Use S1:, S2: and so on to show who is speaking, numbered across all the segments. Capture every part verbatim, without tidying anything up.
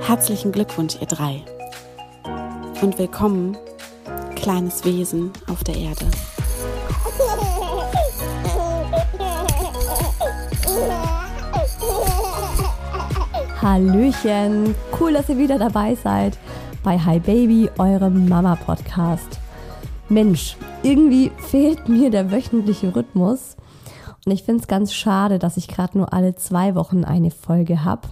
S1: Herzlichen Glückwunsch, ihr drei. Und willkommen, kleines Wesen auf der Erde.
S2: Hallöchen, cool, dass ihr wieder dabei seid bei Hi Baby, eurem Mama-Podcast. Mensch, irgendwie fehlt mir der wöchentliche Rhythmus und ich finde es ganz schade, dass ich gerade nur alle zwei Wochen eine Folge habe.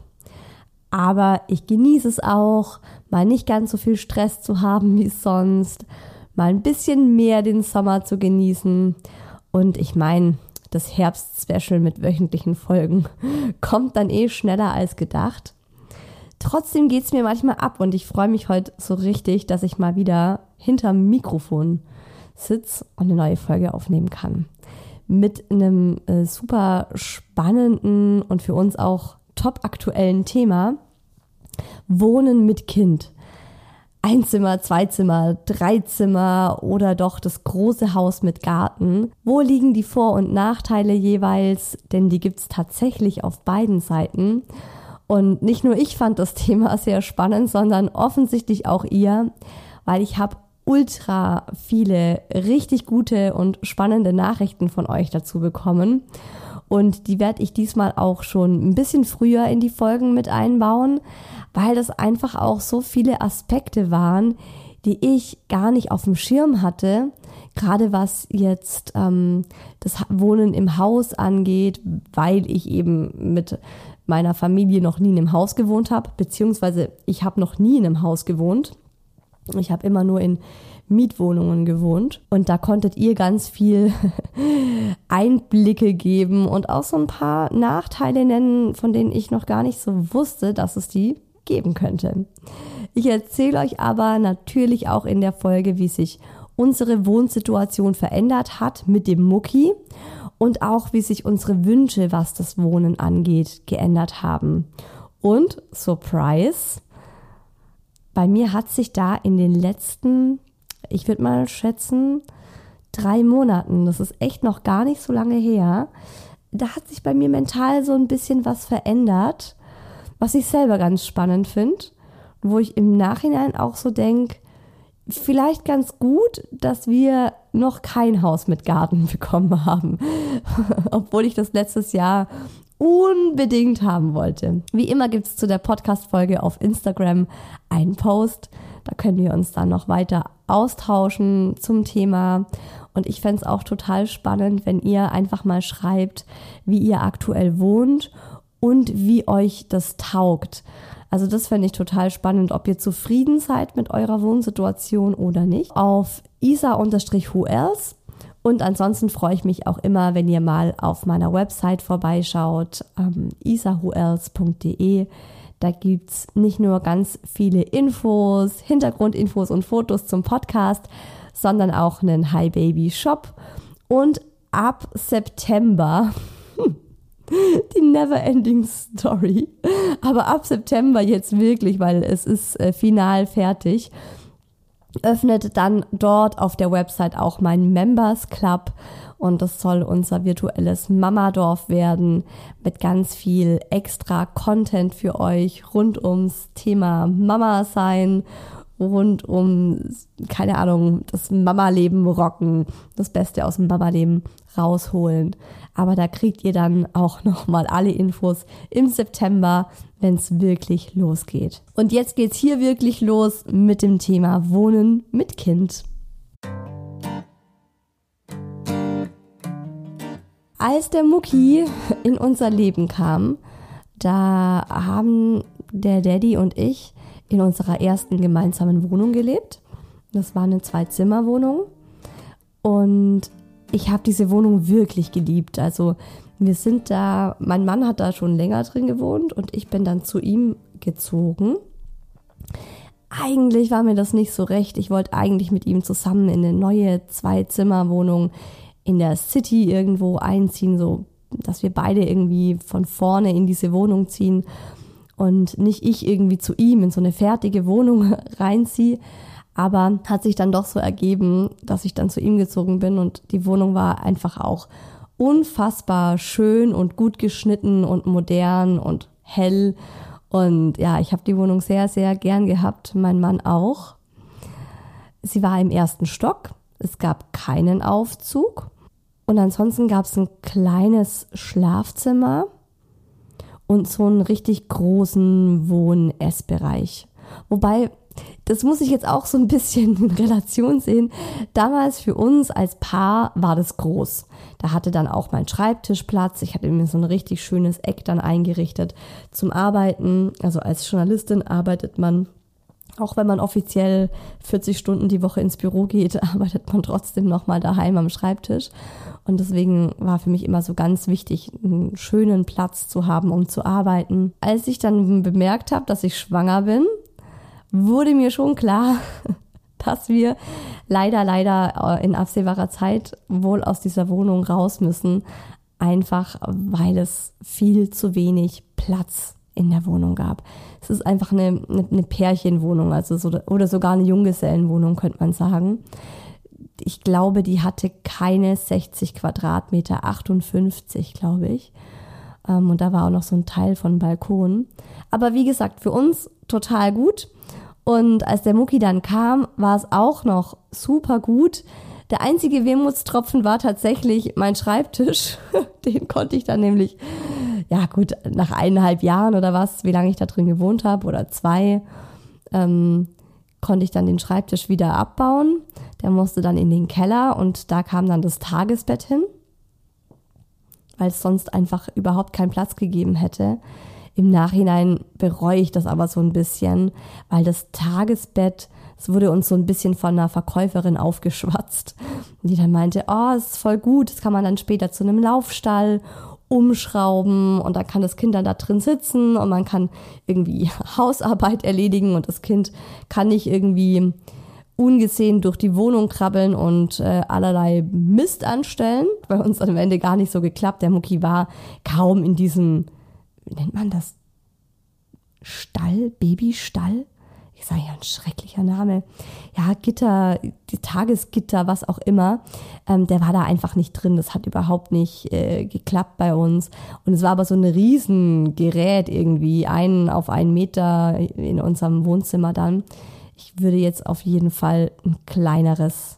S2: Aber ich genieße es auch, mal nicht ganz so viel Stress zu haben wie sonst, mal ein bisschen mehr den Sommer zu genießen. Und ich meine, das Herbst-Special mit wöchentlichen Folgen kommt dann eh schneller als gedacht. Trotzdem geht es mir manchmal ab und ich freue mich heute so richtig, dass ich mal wieder hinterm Mikrofon sitze und eine neue Folge aufnehmen kann. Mit einem äh, super spannenden und für uns auch top aktuellen Thema: Wohnen mit Kind. Ein Zimmer, zwei Zimmer, drei Zimmer oder doch das große Haus mit Garten. Wo liegen die Vor- und Nachteile jeweils? Denn die gibt's tatsächlich auf beiden Seiten. Und nicht nur ich fand das Thema sehr spannend, sondern offensichtlich auch ihr, weil ich habe ultra viele richtig gute und spannende Nachrichten von euch dazu bekommen. Und die werde ich diesmal auch schon ein bisschen früher in die Folgen mit einbauen, weil das einfach auch so viele Aspekte waren, die ich gar nicht auf dem Schirm hatte. Gerade was jetzt ähm, das Wohnen im Haus angeht, weil ich eben mit meiner Familie noch nie in einem Haus gewohnt habe, beziehungsweise ich habe noch nie in einem Haus gewohnt. Ich habe immer nur in Mietwohnungen gewohnt und da konntet ihr ganz viel Einblicke geben und auch so ein paar Nachteile nennen, von denen ich noch gar nicht so wusste, dass es die geben könnte. Ich erzähle euch aber natürlich auch in der Folge, wie sich unsere Wohnsituation verändert hat mit dem Mucki und auch wie sich unsere Wünsche, was das Wohnen angeht, geändert haben. Und Surprise, bei mir hat sich da in den letzten, ich würde mal schätzen, drei Monaten, das ist echt noch gar nicht so lange her, da hat sich bei mir mental so ein bisschen was verändert, was ich selber ganz spannend finde, wo ich im Nachhinein auch so denke, vielleicht ganz gut, dass wir noch kein Haus mit Garten bekommen haben, obwohl ich das letztes Jahr unbedingt haben wollte. Wie immer gibt es zu der Podcast-Folge auf Instagram einen Post. Da können wir uns dann noch weiter austauschen zum Thema. Und ich fände es auch total spannend, wenn ihr einfach mal schreibt, wie ihr aktuell wohnt und wie euch das taugt. Also das fände ich total spannend, ob ihr zufrieden seid mit eurer Wohnsituation oder nicht. Auf isa-who else. Und ansonsten freue ich mich auch immer, wenn ihr mal auf meiner Website vorbeischaut, ähm, isa who else punkt de. Da gibt's nicht nur ganz viele Infos, Hintergrundinfos und Fotos zum Podcast, sondern auch einen Hi Baby Shop. Und ab September, die Never-Ending Story, aber ab September jetzt wirklich, weil es ist äh, final fertig, öffnet dann dort auf der Website auch mein Members Club und das soll unser virtuelles Mamadorf werden mit ganz viel extra Content für euch rund ums Thema Mama sein, rund um, keine Ahnung, das Mama-Leben rocken, das Beste aus dem Mama-Leben rausholen. Aber da kriegt ihr dann auch nochmal alle Infos im September, wenn es wirklich losgeht. Und jetzt geht's hier wirklich los mit dem Thema Wohnen mit Kind. Als der Mucki in unser Leben kam, da haben der Daddy und ich in unserer ersten gemeinsamen Wohnung gelebt. Das war eine Zwei-Zimmer-Wohnung und ich habe diese Wohnung wirklich geliebt. Also wir sind da, mein Mann hat da schon länger drin gewohnt und ich bin dann zu ihm gezogen. Eigentlich war mir das nicht so recht. Ich wollte eigentlich mit ihm zusammen in eine neue Zwei-Zimmer-Wohnung in der City irgendwo einziehen, so dass wir beide irgendwie von vorne in diese Wohnung ziehen und nicht ich irgendwie zu ihm in so eine fertige Wohnung reinziehe. Aber hat sich dann doch so ergeben, dass ich dann zu ihm gezogen bin und die Wohnung war einfach auch unfassbar schön und gut geschnitten und modern und hell Und ja, ich habe die Wohnung sehr, sehr gern gehabt, mein Mann auch. Sie war im ersten Stock, es gab keinen Aufzug und ansonsten gab es ein kleines Schlafzimmer und so einen richtig großen Wohn-Essbereich. Wobei, das muss ich jetzt auch so ein bisschen in Relation sehen. Damals für uns als Paar war das groß. Da hatte dann auch mein Schreibtisch Platz. Ich hatte mir so ein richtig schönes Eck dann eingerichtet zum Arbeiten. Also als Journalistin arbeitet man, auch wenn man offiziell vierzig Stunden die Woche ins Büro geht, arbeitet man trotzdem nochmal daheim am Schreibtisch. Und deswegen war für mich immer so ganz wichtig, einen schönen Platz zu haben, um zu arbeiten. Als ich dann bemerkt habe, dass ich schwanger bin, wurde mir schon klar, dass wir leider, leider in absehbarer Zeit wohl aus dieser Wohnung raus müssen. Einfach, weil es viel zu wenig Platz in der Wohnung gab. Es ist einfach eine, eine, eine Pärchenwohnung, also so, oder sogar eine Junggesellenwohnung, könnte man sagen. Ich glaube, die hatte keine sechzig Quadratmeter, achtundfünfzig, glaube ich. Und da war auch noch so ein Teil von Balkon. Aber wie gesagt, für uns total gut. Und als der Mucki dann kam, war es auch noch super gut. Der einzige Wehmutstropfen war tatsächlich mein Schreibtisch. Den konnte ich dann nämlich, ja gut, nach eineinhalb Jahren oder was, wie lange ich da drin gewohnt habe, oder zwei, ähm, konnte ich dann den Schreibtisch wieder abbauen. Der musste dann in den Keller und da kam dann das Tagesbett hin, weil es sonst einfach überhaupt keinen Platz gegeben hätte. Im Nachhinein bereue ich das aber so ein bisschen, weil das Tagesbett, es wurde uns so ein bisschen von einer Verkäuferin aufgeschwatzt, die dann meinte, oh, es ist voll gut, das kann man dann später zu einem Laufstall umschrauben und dann kann das Kind dann da drin sitzen und man kann irgendwie Hausarbeit erledigen und das Kind kann nicht irgendwie ungesehen durch die Wohnung krabbeln und äh, allerlei Mist anstellen. Bei uns am Ende gar nicht so geklappt. Der Mucki war kaum in diesem, wie nennt man das? Stall? Babystall? Ich sage ja, ein schrecklicher Name. Ja, Gitter, die Tagesgitter, was auch immer. Ähm, der war da einfach nicht drin. Das hat überhaupt nicht äh, geklappt bei uns. Und es war aber so ein Riesengerät irgendwie, einen auf einen Meter in unserem Wohnzimmer dann. Ich würde jetzt auf jeden Fall ein kleineres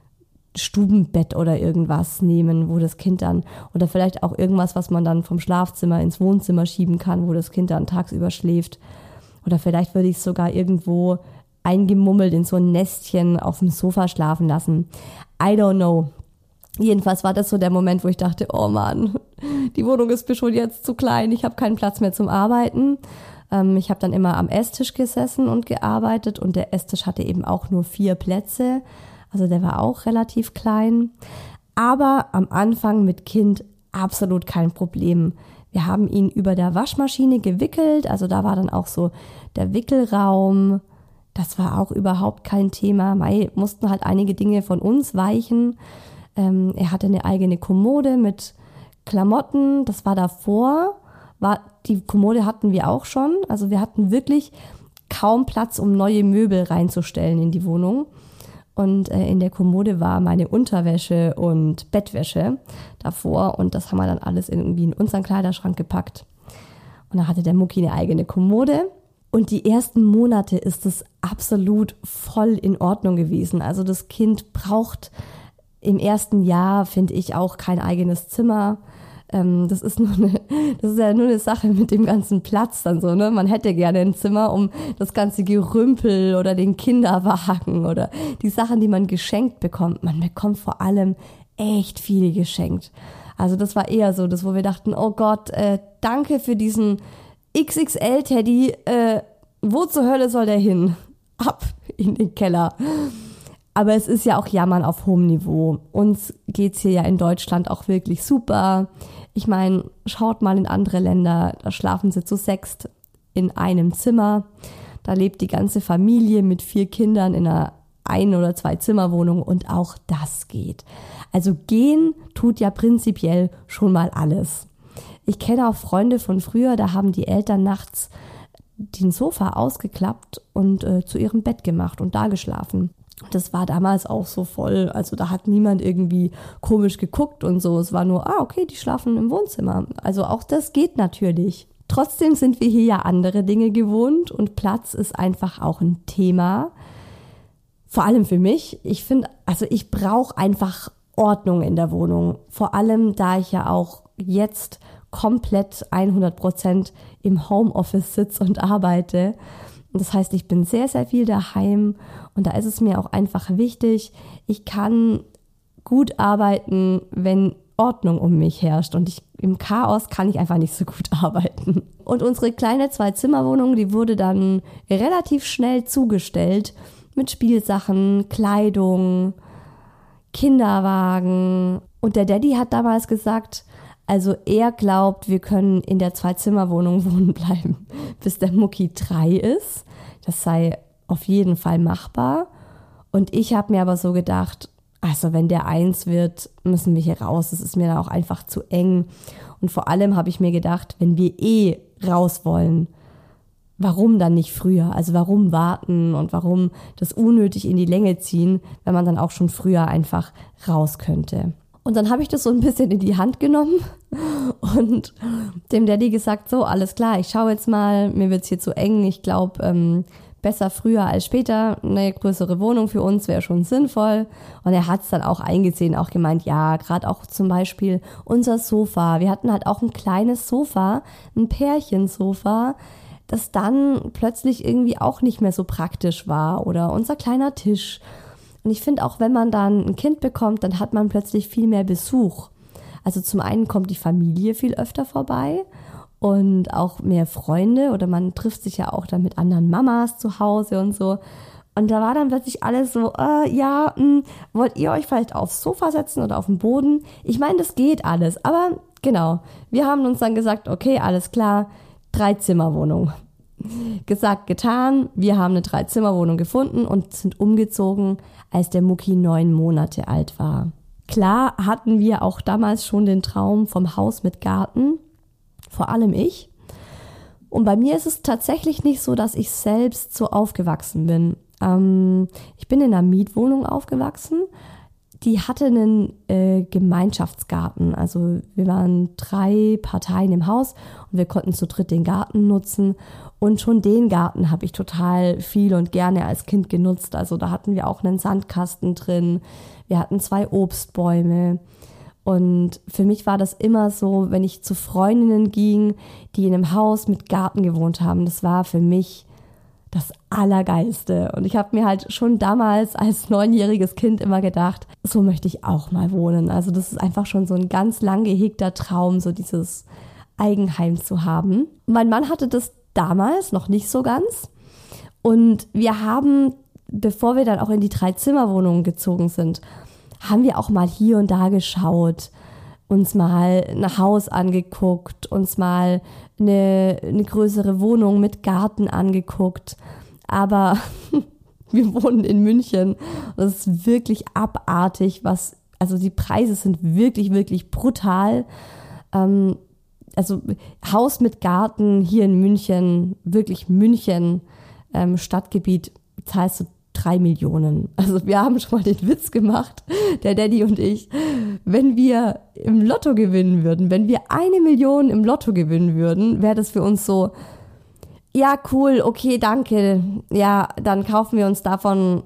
S2: Stubenbett oder irgendwas nehmen, wo das Kind dann, oder vielleicht auch irgendwas, was man dann vom Schlafzimmer ins Wohnzimmer schieben kann, wo das Kind dann tagsüber schläft. Oder vielleicht würde ich es sogar irgendwo eingemummelt in so ein Nestchen auf dem Sofa schlafen lassen. I don't know. Jedenfalls war das so der Moment, wo ich dachte, oh Mann, die Wohnung ist mir schon jetzt zu klein, ich habe keinen Platz mehr zum Arbeiten. Ähm, ich habe dann immer am Esstisch gesessen und gearbeitet und der Esstisch hatte eben auch nur vier Plätze. Also der war auch relativ klein. Aber am Anfang mit Kind absolut kein Problem. Wir haben ihn über der Waschmaschine gewickelt, also da war dann auch so der Wickelraum. Das war auch überhaupt kein Thema. Mei, mussten halt einige Dinge von uns weichen. Ähm, er hatte eine eigene Kommode mit Klamotten. Das war davor. War, die Kommode hatten wir auch schon. Also wir hatten wirklich kaum Platz, um neue Möbel reinzustellen in die Wohnung. Und äh, in der Kommode war meine Unterwäsche und Bettwäsche davor. Und das haben wir dann alles irgendwie in unseren Kleiderschrank gepackt. Und da hatte der Mucki eine eigene Kommode. Und die ersten Monate ist es absolut voll in Ordnung gewesen. Also das Kind braucht im ersten Jahr, finde ich, auch kein eigenes Zimmer. Ähm, das ist nur eine, das ist ja nur eine Sache mit dem ganzen Platz dann so, ne? Man hätte gerne ein Zimmer, um das ganze Gerümpel oder den Kinderwagen oder die Sachen, die man geschenkt bekommt. Man bekommt vor allem echt viel geschenkt. Also das war eher so, das, wo wir dachten, oh Gott, äh, danke für diesen X X L-Teddy, äh, wo zur Hölle soll der hin? Ab in den Keller. Aber es ist ja auch Jammern auf hohem Niveau. Uns geht's hier ja in Deutschland auch wirklich super. Ich meine, schaut mal in andere Länder, da schlafen sie zu sechst in einem Zimmer. Da lebt die ganze Familie mit vier Kindern in einer Ein- oder Zwei-Zimmer-Wohnung und auch das geht. Also gehen tut ja prinzipiell schon mal alles. Ich kenne auch Freunde von früher, da haben die Eltern nachts den Sofa ausgeklappt und äh, zu ihrem Bett gemacht und da geschlafen. Das war damals auch so voll, also da hat niemand irgendwie komisch geguckt und so. Es war nur, ah okay, die schlafen im Wohnzimmer. Also auch das geht natürlich. Trotzdem sind wir hier ja andere Dinge gewohnt und Platz ist einfach auch ein Thema. Vor allem für mich. Ich finde, also ich brauche einfach Ordnung in der Wohnung. Vor allem, da ich ja auch jetzt komplett hundert Prozent im Homeoffice sitze und arbeite. Das heißt, ich bin sehr, sehr viel daheim und da ist es mir auch einfach wichtig, ich kann gut arbeiten, wenn Ordnung um mich herrscht und ich, im Chaos kann ich einfach nicht so gut arbeiten. Und unsere kleine Zwei-Zimmer-Wohnung, die wurde dann relativ schnell zugestellt mit Spielsachen, Kleidung, Kinderwagen. Und der Daddy hat damals gesagt, also er glaubt, wir können in der Zwei-Zimmer-Wohnung wohnen bleiben, bis der Mucki drei ist. Das sei auf jeden Fall machbar. Und ich habe mir aber so gedacht, also wenn der eins wird, müssen wir hier raus. Das ist mir dann auch einfach zu eng. Und vor allem habe ich mir gedacht, wenn wir eh raus wollen, warum dann nicht früher? Also warum warten und warum das unnötig in die Länge ziehen, wenn man dann auch schon früher einfach raus könnte? Und dann habe ich das so ein bisschen in die Hand genommen und dem Daddy gesagt, so, alles klar, ich schaue jetzt mal, mir wird's hier zu eng. Ich glaube, ähm, besser früher als später. Eine größere Wohnung für uns wäre schon sinnvoll. Und er hat es dann auch eingesehen, auch gemeint, ja, gerade auch zum Beispiel unser Sofa. Wir hatten halt auch ein kleines Sofa, ein Pärchensofa, das dann plötzlich irgendwie auch nicht mehr so praktisch war. Oder unser kleiner Tisch. Und ich finde auch, wenn man dann ein Kind bekommt, dann hat man plötzlich viel mehr Besuch. Also zum einen kommt die Familie viel öfter vorbei und auch mehr Freunde oder man trifft sich ja auch dann mit anderen Mamas zu Hause und so. Und da war dann plötzlich alles so, äh, ja, mh, wollt ihr euch vielleicht aufs Sofa setzen oder auf den Boden? Ich meine, das geht alles, aber genau, wir haben uns dann gesagt, okay, alles klar, Dreizimmerwohnung. Gesagt, getan, wir haben eine Dreizimmerwohnung gefunden und sind umgezogen, als der Mucki neun Monate alt war. Klar hatten wir auch damals schon den Traum vom Haus mit Garten, vor allem ich. Und bei mir ist es tatsächlich nicht so, dass ich selbst so aufgewachsen bin. Ähm, ich bin in einer Mietwohnung aufgewachsen, die hatte einen äh, Gemeinschaftsgarten. Also wir waren drei Parteien im Haus und wir konnten zu dritt den Garten nutzen. Und schon den Garten habe ich total viel und gerne als Kind genutzt. Also da hatten wir auch einen Sandkasten drin. Wir hatten zwei Obstbäume. Und für mich war das immer so, wenn ich zu Freundinnen ging, die in einem Haus mit Garten gewohnt haben, das war für mich das Allergeilste. Und ich habe mir halt schon damals als neunjähriges Kind immer gedacht, so möchte ich auch mal wohnen. Also das ist einfach schon so ein ganz lang gehegter Traum, so dieses Eigenheim zu haben. Mein Mann hatte das damals noch nicht so ganz. Und wir haben, bevor wir dann auch in die Dreizimmerwohnung gezogen sind, haben wir auch mal hier und da geschaut, uns mal ein Haus angeguckt, uns mal eine, eine größere Wohnung mit Garten angeguckt. Aber wir wohnen in München und es ist wirklich abartig, was, also die Preise sind wirklich, wirklich brutal. Ähm, also Haus mit Garten hier in München, wirklich München, ähm, Stadtgebiet, zahlst du drei Millionen. Also wir haben schon mal den Witz gemacht, der Daddy und ich, wenn wir im Lotto gewinnen würden, wenn wir eine Million im Lotto gewinnen würden, wäre das für uns so, ja cool, okay, danke, ja, dann kaufen wir uns davon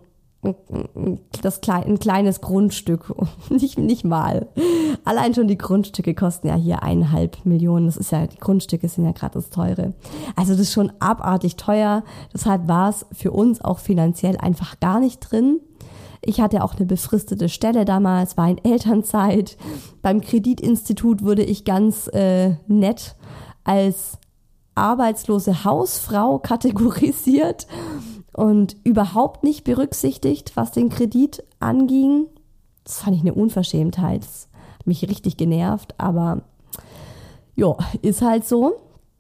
S2: das ein kleines Grundstück, nicht, nicht mal. Allein schon die Grundstücke kosten ja hier eineinhalb Millionen. Das ist ja, die Grundstücke sind ja gerade das Teure. Also das ist schon abartig teuer. Deshalb war es für uns auch finanziell einfach gar nicht drin. Ich hatte auch eine befristete Stelle damals, war in Elternzeit. Beim Kreditinstitut wurde ich ganz äh, nett als arbeitslose Hausfrau kategorisiert und überhaupt nicht berücksichtigt, was den Kredit anging. Das fand ich eine Unverschämtheit. Das hat mich richtig genervt, aber ja, ist halt so.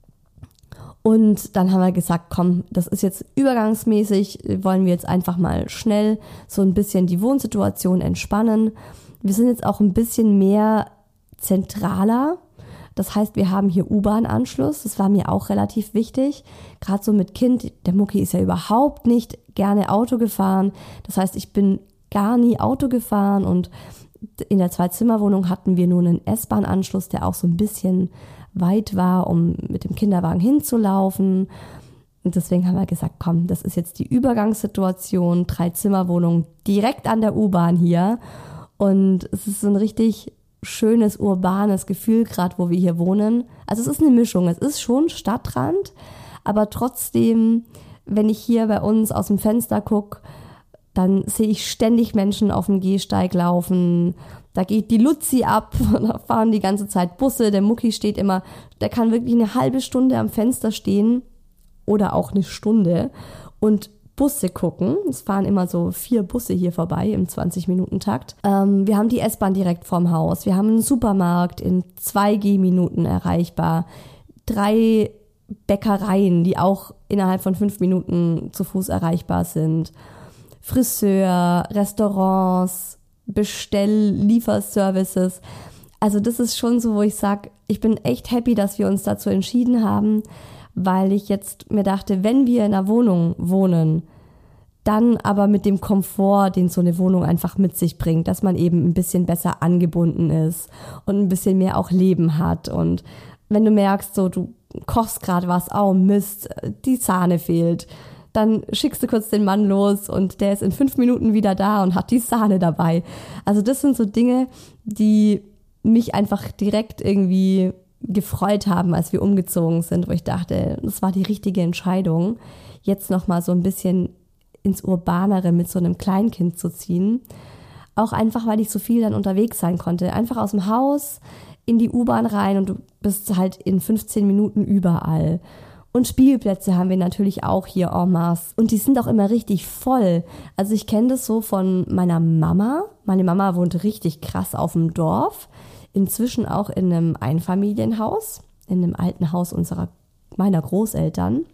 S2: Und dann haben wir gesagt, komm, das ist jetzt übergangsmäßig, wollen wir jetzt einfach mal schnell so ein bisschen die Wohnsituation entspannen. Wir sind jetzt auch ein bisschen mehr zentraler. Das heißt, wir haben hier U-Bahn-Anschluss. Das war mir auch relativ wichtig. Gerade so mit Kind. Der Mucki ist ja überhaupt nicht gerne Auto gefahren. Das heißt, ich bin gar nie Auto gefahren. Und in der Zwei-Zimmer-Wohnung hatten wir nur einen S-Bahn-Anschluss, der auch so ein bisschen weit war, um mit dem Kinderwagen hinzulaufen. Und deswegen haben wir gesagt, komm, das ist jetzt die Übergangssituation, Drei-Zimmer-Wohnung direkt an der U-Bahn hier. Und es ist so ein richtig schönes, urbanes Gefühl, gerade wo wir hier wohnen. Also es ist eine Mischung, es ist schon Stadtrand, aber trotzdem, wenn ich hier bei uns aus dem Fenster gucke, dann sehe ich ständig Menschen auf dem Gehsteig laufen. Da geht die Luzi ab, da fahren die ganze Zeit Busse, der Mucki steht immer, der kann wirklich eine halbe Stunde am Fenster stehen oder auch eine Stunde und Busse gucken. Es fahren immer so vier Busse hier vorbei im zwanzig-Minuten-Takt. Ähm, wir haben die S-Bahn direkt vorm Haus. Wir haben einen Supermarkt in zwei Gehminuten erreichbar. Drei Bäckereien, die auch innerhalb von fünf Minuten zu Fuß erreichbar sind. Friseur, Restaurants, Bestell-, Lieferservices. Also das ist schon so, wo ich sage, ich bin echt happy, dass wir uns dazu entschieden haben, weil ich jetzt mir dachte, wenn wir in einer Wohnung wohnen, dann aber mit dem Komfort, den so eine Wohnung einfach mit sich bringt, dass man eben ein bisschen besser angebunden ist und ein bisschen mehr auch Leben hat. Und wenn du merkst, so du kochst gerade was, oh Mist, die Sahne fehlt, dann schickst du kurz den Mann los und der ist in fünf Minuten wieder da und hat die Sahne dabei. Also das sind so Dinge, die mich einfach direkt irgendwie gefreut haben, als wir umgezogen sind, wo ich dachte, das war die richtige Entscheidung, jetzt nochmal so ein bisschen ins Urbanere mit so einem Kleinkind zu ziehen. Auch einfach, weil ich so viel dann unterwegs sein konnte. Einfach aus dem Haus in die U-Bahn rein und du bist halt in fünfzehn Minuten überall. Und Spielplätze haben wir natürlich auch hier en masse. Und die sind auch immer richtig voll. Also ich kenne das so von meiner Mama. Meine Mama wohnt richtig krass auf dem Dorf. Inzwischen auch in einem Einfamilienhaus, in einem alten Haus unserer, meiner Großeltern.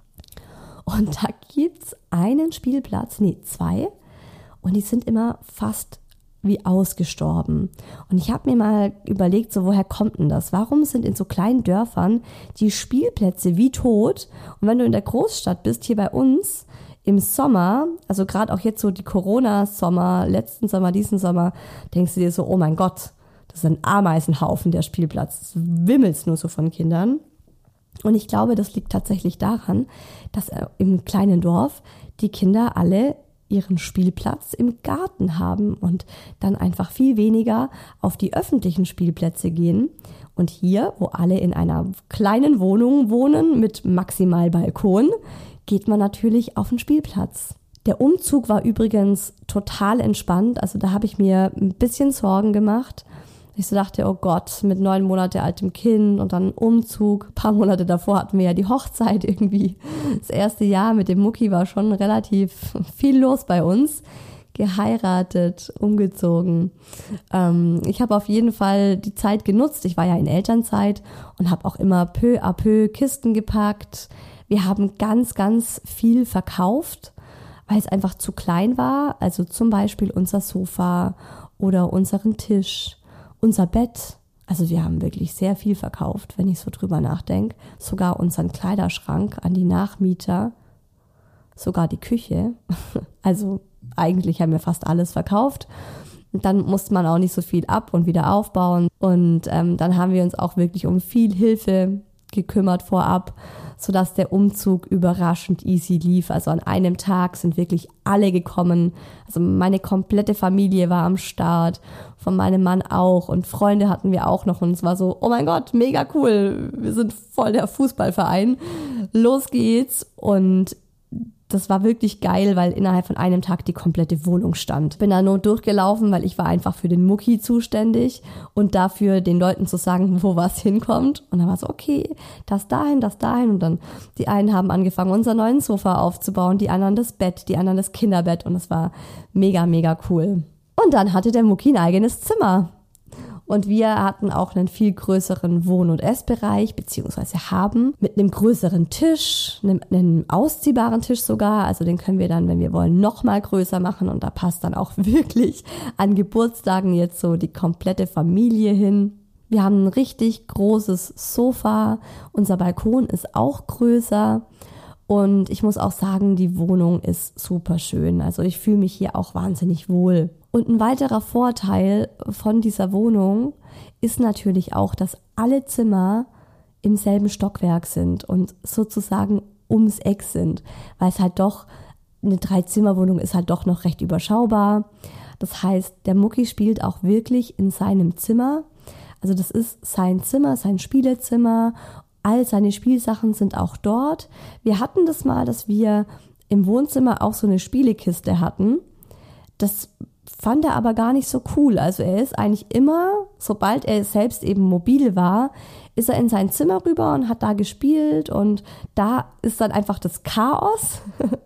S2: Und da gibt's einen Spielplatz, nee, zwei. Und die sind immer fast wie ausgestorben. Und ich habe mir mal überlegt, so woher kommt denn das? Warum sind in so kleinen Dörfern die Spielplätze wie tot? Und wenn du in der Großstadt bist, hier bei uns im Sommer, also gerade auch jetzt so die Corona-Sommer, letzten Sommer, diesen Sommer, denkst du dir so, oh mein Gott, das ist ein Ameisenhaufen, der Spielplatz. Es wimmelt nur so von Kindern. Und ich glaube, das liegt tatsächlich daran, dass im kleinen Dorf die Kinder alle ihren Spielplatz im Garten haben und dann einfach viel weniger auf die öffentlichen Spielplätze gehen. Und hier, wo alle in einer kleinen Wohnung wohnen mit maximal Balkon, geht man natürlich auf den Spielplatz. Der Umzug war übrigens total entspannt. Also da habe ich mir ein bisschen Sorgen gemacht. Ich so dachte, oh Gott, mit neun Monate altem Kind und dann Umzug. Ein paar Monate davor hatten wir ja die Hochzeit irgendwie. Das erste Jahr mit dem Mucki war schon relativ viel los bei uns. Geheiratet, umgezogen. Ähm, ich habe auf jeden Fall die Zeit genutzt. Ich war ja in Elternzeit und habe auch immer peu à peu Kisten gepackt. Wir haben ganz, ganz viel verkauft, weil es einfach zu klein war. Also zum Beispiel unser Sofa oder unseren Tisch. Unser Bett, also wir haben wirklich sehr viel verkauft, wenn ich so drüber nachdenke. Sogar unseren Kleiderschrank an die Nachmieter, sogar die Küche. Also eigentlich haben wir fast alles verkauft. Und dann musste man auch nicht so viel ab und wieder aufbauen. Und ähm, dann haben wir uns auch wirklich um viel Hilfe gekümmert vorab, sodass der Umzug überraschend easy lief. Also an einem Tag sind wirklich alle gekommen. Also meine komplette Familie war am Start, von meinem Mann auch und Freunde hatten wir auch noch und es war so, oh mein Gott, mega cool, wir sind voll der Fußballverein, los geht's. Und das war wirklich geil, weil innerhalb von einem Tag die komplette Wohnung stand. Bin da nur durchgelaufen, weil ich war einfach für den Mucki zuständig und dafür den Leuten zu sagen, wo was hinkommt. Und dann war so, okay, das dahin, das dahin. Und dann die einen haben angefangen, unser neuen Sofa aufzubauen, die anderen das Bett, die anderen das Kinderbett. Und es war mega, mega cool. Und dann hatte der Mucki ein eigenes Zimmer. Und wir hatten auch einen viel größeren Wohn- und Essbereich, beziehungsweise haben mit einem größeren Tisch, einem, einem ausziehbaren Tisch sogar, also den können wir dann, wenn wir wollen, noch mal größer machen und da passt dann auch wirklich an Geburtstagen jetzt so die komplette Familie hin. Wir haben ein richtig großes Sofa, unser Balkon ist auch größer und ich muss auch sagen, die Wohnung ist super schön, also ich fühle mich hier auch wahnsinnig wohl. Und ein weiterer Vorteil von dieser Wohnung ist natürlich auch, dass alle Zimmer im selben Stockwerk sind und sozusagen ums Eck sind, weil es halt doch, eine Drei-Zimmer-Wohnung ist halt doch noch recht überschaubar. Das heißt, der Mucki spielt auch wirklich in seinem Zimmer. Also das ist sein Zimmer, sein Spielezimmer. All seine Spielsachen sind auch dort. Wir hatten das mal, dass wir im Wohnzimmer auch so eine Spielekiste hatten. Das fand er aber gar nicht so cool. Also er ist eigentlich immer, sobald er selbst eben mobil war, ist er in sein Zimmer rüber und hat da gespielt und da ist dann einfach das Chaos.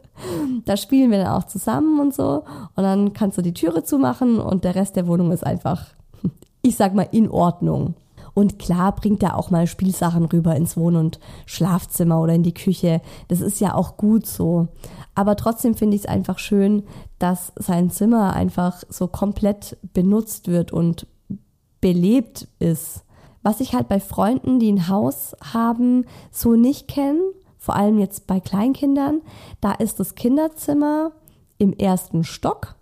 S2: Da spielen wir dann auch zusammen und so und dann kannst du die Türe zumachen und der Rest der Wohnung ist einfach, ich sag mal, in Ordnung. Und klar bringt er auch mal Spielsachen rüber ins Wohn- und Schlafzimmer oder in die Küche. Das ist ja auch gut so. Aber trotzdem finde ich es einfach schön, dass sein Zimmer einfach so komplett benutzt wird und belebt ist. Was ich halt bei Freunden, die ein Haus haben, so nicht kenne, vor allem jetzt bei Kleinkindern, da ist das Kinderzimmer im ersten Stock.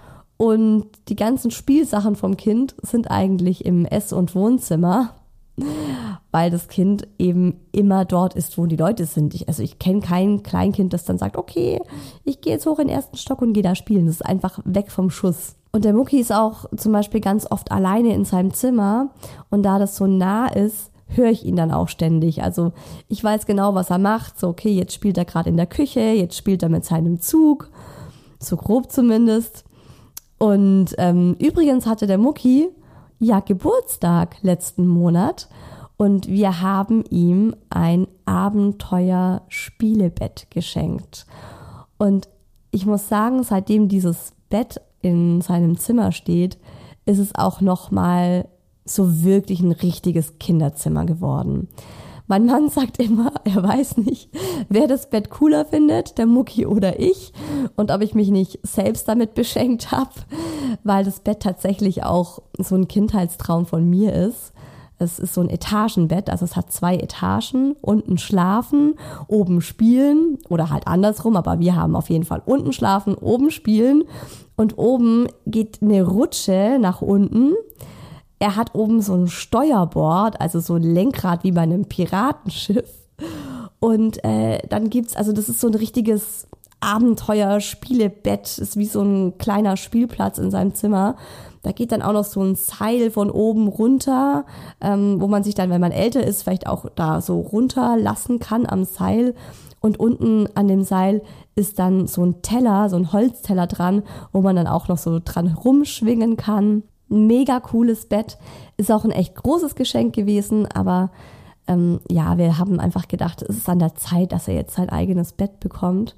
S2: Und die ganzen Spielsachen vom Kind sind eigentlich im Ess- und Wohnzimmer, weil das Kind eben immer dort ist, wo die Leute sind. Ich, also ich kenne kein Kleinkind, das dann sagt, okay, ich gehe jetzt hoch in den ersten Stock und gehe da spielen. Das ist einfach weg vom Schuss. Und der Mucki ist auch zum Beispiel ganz oft alleine in seinem Zimmer. Und da das so nah ist, höre ich ihn dann auch ständig. Also ich weiß genau, was er macht. So, okay, jetzt spielt er gerade in der Küche, jetzt spielt er mit seinem Zug. So grob zumindest. Und ähm, übrigens hatte der Mucki ja Geburtstag letzten Monat und wir haben ihm ein Abenteuer-Spielebett geschenkt. Und ich muss sagen, seitdem dieses Bett in seinem Zimmer steht, ist es auch nochmal so wirklich ein richtiges Kinderzimmer geworden. Mein Mann sagt immer, er weiß nicht, wer das Bett cooler findet, der Mucki oder ich, und ob ich mich nicht selbst damit beschenkt habe, weil das Bett tatsächlich auch so ein Kindheitstraum von mir ist. Es ist so ein Etagenbett, also es hat zwei Etagen, unten schlafen, oben spielen oder halt andersrum, aber wir haben auf jeden Fall unten schlafen, oben spielen und oben geht eine Rutsche nach unten. Er hat oben so ein Steuerbord, also so ein Lenkrad wie bei einem Piratenschiff. Und äh, dann gibt's, also das ist so ein richtiges Abenteuer-Spielebett, ist wie so ein kleiner Spielplatz in seinem Zimmer. Da geht dann auch noch so ein Seil von oben runter, ähm, wo man sich dann, wenn man älter ist, vielleicht auch da so runterlassen kann am Seil. Und unten an dem Seil ist dann so ein Teller, so ein Holzteller dran, wo man dann auch noch so dran rumschwingen kann. Mega cooles Bett, ist auch ein echt großes Geschenk gewesen, aber ähm, ja, wir haben einfach gedacht, es ist an der Zeit, dass er jetzt sein eigenes Bett bekommt.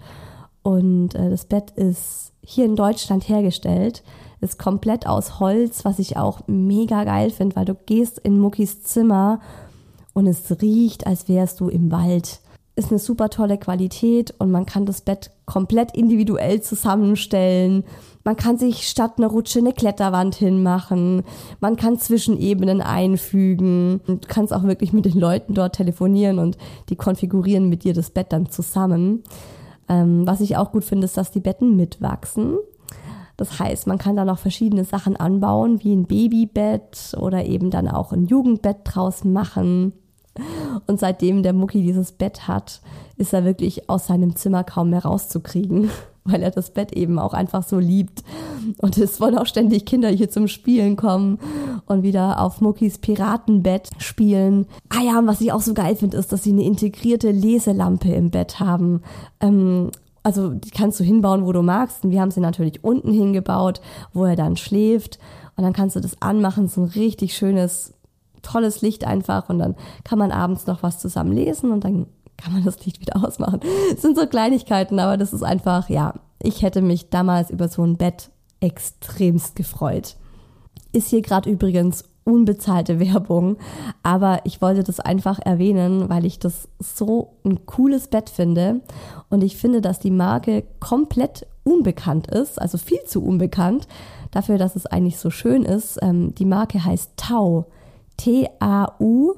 S2: Und äh, das Bett ist hier in Deutschland hergestellt, ist komplett aus Holz, was ich auch mega geil finde, weil du gehst in Muckis Zimmer und es riecht, als wärst du im Wald. Ist eine super tolle Qualität und man kann das Bett komplett individuell zusammenstellen. Man kann sich statt einer Rutsche eine Kletterwand hinmachen. Man kann Zwischenebenen einfügen. Du kannst auch wirklich mit den Leuten dort telefonieren und die konfigurieren mit dir das Bett dann zusammen. Ähm, was ich auch gut finde, ist, dass die Betten mitwachsen. Das heißt, man kann da noch verschiedene Sachen anbauen, wie ein Babybett oder eben dann auch ein Jugendbett draus machen. Und seitdem der Mucki dieses Bett hat, ist er wirklich aus seinem Zimmer kaum mehr rauszukriegen, weil er das Bett eben auch einfach so liebt. Und es wollen auch ständig Kinder hier zum Spielen kommen und wieder auf Muckis Piratenbett spielen. Ah ja, und was ich auch so geil finde, ist, dass sie eine integrierte Leselampe im Bett haben. Ähm, also die kannst du hinbauen, wo du magst. Und wir haben sie natürlich unten hingebaut, wo er dann schläft. Und dann kannst du das anmachen, so ein richtig schönes, tolles Licht einfach. Und dann kann man abends noch was zusammen lesen und dann kann man das Licht wieder ausmachen. Das sind so Kleinigkeiten, aber das ist einfach, ja, ich hätte mich damals über so ein Bett extremst gefreut. Ist hier gerade übrigens unbezahlte Werbung, aber ich wollte das einfach erwähnen, weil ich das so ein cooles Bett finde und ich finde, dass die Marke komplett unbekannt ist, also viel zu unbekannt, dafür, dass es eigentlich so schön ist. Die Marke heißt Tau, T A U,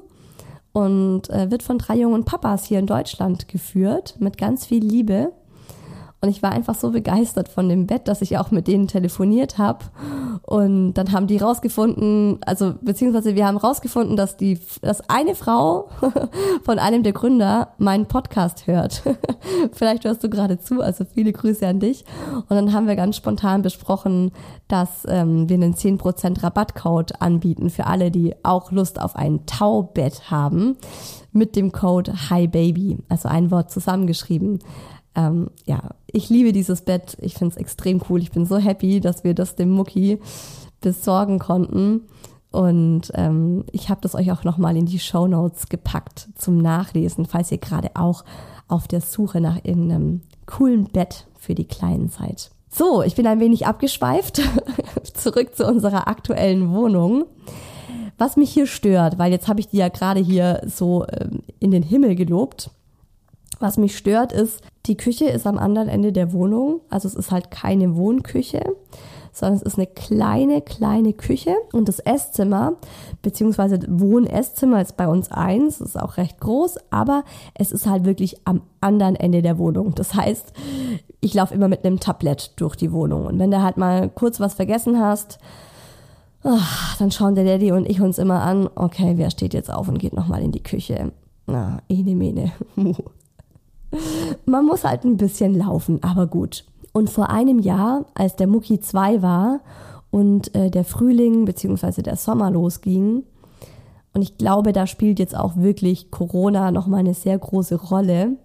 S2: und äh, wird von drei jungen Papas hier in Deutschland geführt, mit ganz viel Liebe. Und ich war einfach so begeistert von dem Bett, dass ich auch mit denen telefoniert habe Und dann haben die rausgefunden, also beziehungsweise wir haben rausgefunden, dass die, dass eine Frau von einem der Gründer meinen Podcast hört. Vielleicht hörst du gerade zu, also viele Grüße an dich. Und dann haben wir ganz spontan besprochen, dass ähm, wir einen zehn Prozent Rabattcode anbieten für alle, die auch Lust auf ein Taubett haben, mit dem Code HiBaby, also ein Wort zusammengeschrieben. Ähm, ja, ich liebe dieses Bett. Ich finde es extrem cool. Ich bin so happy, dass wir das dem Mucki besorgen konnten. Und ähm, ich habe das euch auch nochmal in die Shownotes gepackt zum Nachlesen, falls ihr gerade auch auf der Suche nach irgendeinem coolen Bett für die Kleinen seid. So, ich bin ein wenig abgeschweift. Zurück zu unserer aktuellen Wohnung. Was mich hier stört, weil jetzt habe ich die ja gerade hier so ähm, in den Himmel gelobt. Was mich stört ist, die Küche ist am anderen Ende der Wohnung. Also es ist halt keine Wohnküche, sondern es ist eine kleine, kleine Küche. Und das Esszimmer, beziehungsweise Wohn-Esszimmer ist bei uns eins, ist auch recht groß, aber es ist halt wirklich am anderen Ende der Wohnung. Das heißt, ich laufe immer mit einem Tablett durch die Wohnung. Und wenn du halt mal kurz was vergessen hast, ach, dann schauen der Daddy und ich uns immer an, okay, wer steht jetzt auf und geht nochmal in die Küche? Na, ene mene. Man muss halt ein bisschen laufen, aber gut. Und vor einem Jahr, als der Mucki zwei war und äh, der Frühling bzw. der Sommer losging, und ich glaube, da spielt jetzt auch wirklich Corona nochmal eine sehr große Rolle,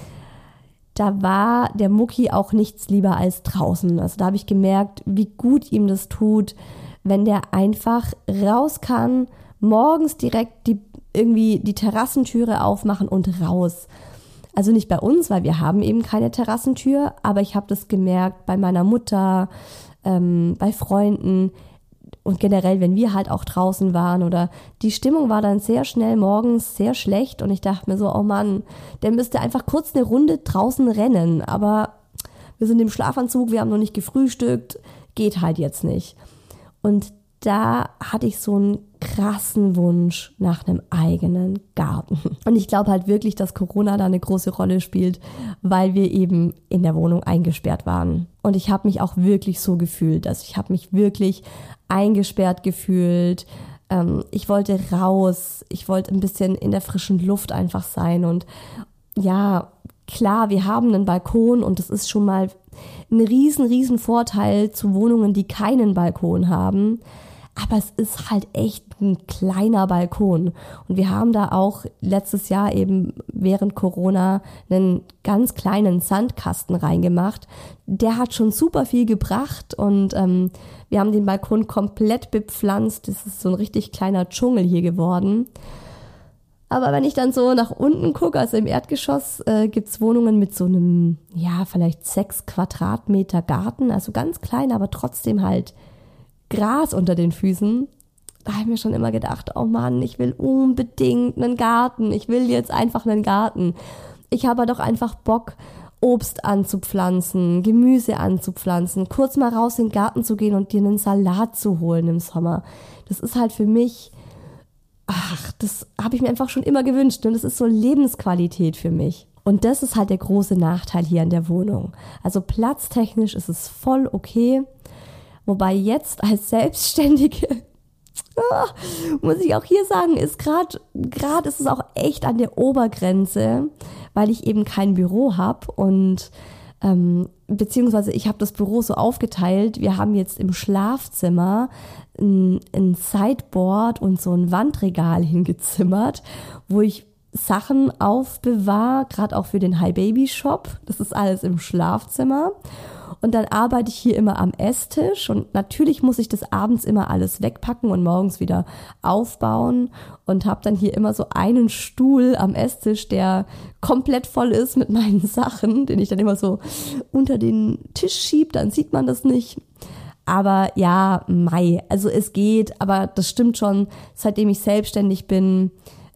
S2: da war der Mucki auch nichts lieber als draußen. Also da habe ich gemerkt, wie gut ihm das tut, wenn der einfach raus kann, morgens direkt die, irgendwie die Terrassentüre aufmachen und raus. Also nicht bei uns, weil wir haben eben keine Terrassentür, aber ich habe das gemerkt bei meiner Mutter, ähm, bei Freunden und generell, wenn wir halt auch draußen waren oder die Stimmung war dann sehr schnell morgens sehr schlecht und ich dachte mir so, oh Mann, der müsste einfach kurz eine Runde draußen rennen, aber wir sind im Schlafanzug, wir haben noch nicht gefrühstückt, geht halt jetzt nicht. Und da hatte ich so einen krassen Wunsch nach einem eigenen Garten. Und ich glaube halt wirklich, dass Corona da eine große Rolle spielt, weil wir eben in der Wohnung eingesperrt waren. Und ich habe mich auch wirklich so gefühlt. Also ich habe mich wirklich eingesperrt gefühlt. Ähm, ich wollte raus. Ich wollte ein bisschen in der frischen Luft einfach sein. Und ja, klar, wir haben einen Balkon und das ist schon mal ein riesen, riesen Vorteil zu Wohnungen, die keinen Balkon haben. Aber es ist halt echt ein kleiner Balkon. Und wir haben da auch letztes Jahr eben während Corona einen ganz kleinen Sandkasten reingemacht. Der hat schon super viel gebracht und ähm, wir haben den Balkon komplett bepflanzt. Das ist so ein richtig kleiner Dschungel hier geworden. Aber wenn ich dann so nach unten gucke, also im Erdgeschoss, äh, gibt's Wohnungen mit so einem, ja, vielleicht sechs Quadratmeter Garten. Also ganz klein, aber trotzdem halt Gras unter den Füßen. Da habe ich mir schon immer gedacht, oh Mann, ich will unbedingt einen Garten. Ich will jetzt einfach einen Garten. Ich habe doch einfach Bock, Obst anzupflanzen, Gemüse anzupflanzen, kurz mal raus in den Garten zu gehen und dir einen Salat zu holen im Sommer. Das ist halt für mich, ach, das habe ich mir einfach schon immer gewünscht. Und das ist so Lebensqualität für mich. Und das ist halt der große Nachteil hier an der Wohnung. Also platztechnisch ist es voll okay. Wobei jetzt als Selbstständige, ah, muss ich auch hier sagen, ist gerade gerade ist es auch echt an der Obergrenze, weil ich eben kein Büro habe und ähm, beziehungsweise ich habe das Büro so aufgeteilt. Wir haben jetzt im Schlafzimmer ein, ein Sideboard und so ein Wandregal hingezimmert, wo ich Sachen aufbewahre, gerade auch für den HiBaby-Shop. Das ist alles im Schlafzimmer. Und dann arbeite ich hier immer am Esstisch und natürlich muss ich das abends immer alles wegpacken und morgens wieder aufbauen und habe dann hier immer so einen Stuhl am Esstisch, der komplett voll ist mit meinen Sachen, den ich dann immer so unter den Tisch schiebe, dann sieht man das nicht. Aber ja, mei, also es geht, aber das stimmt schon, seitdem ich selbstständig bin,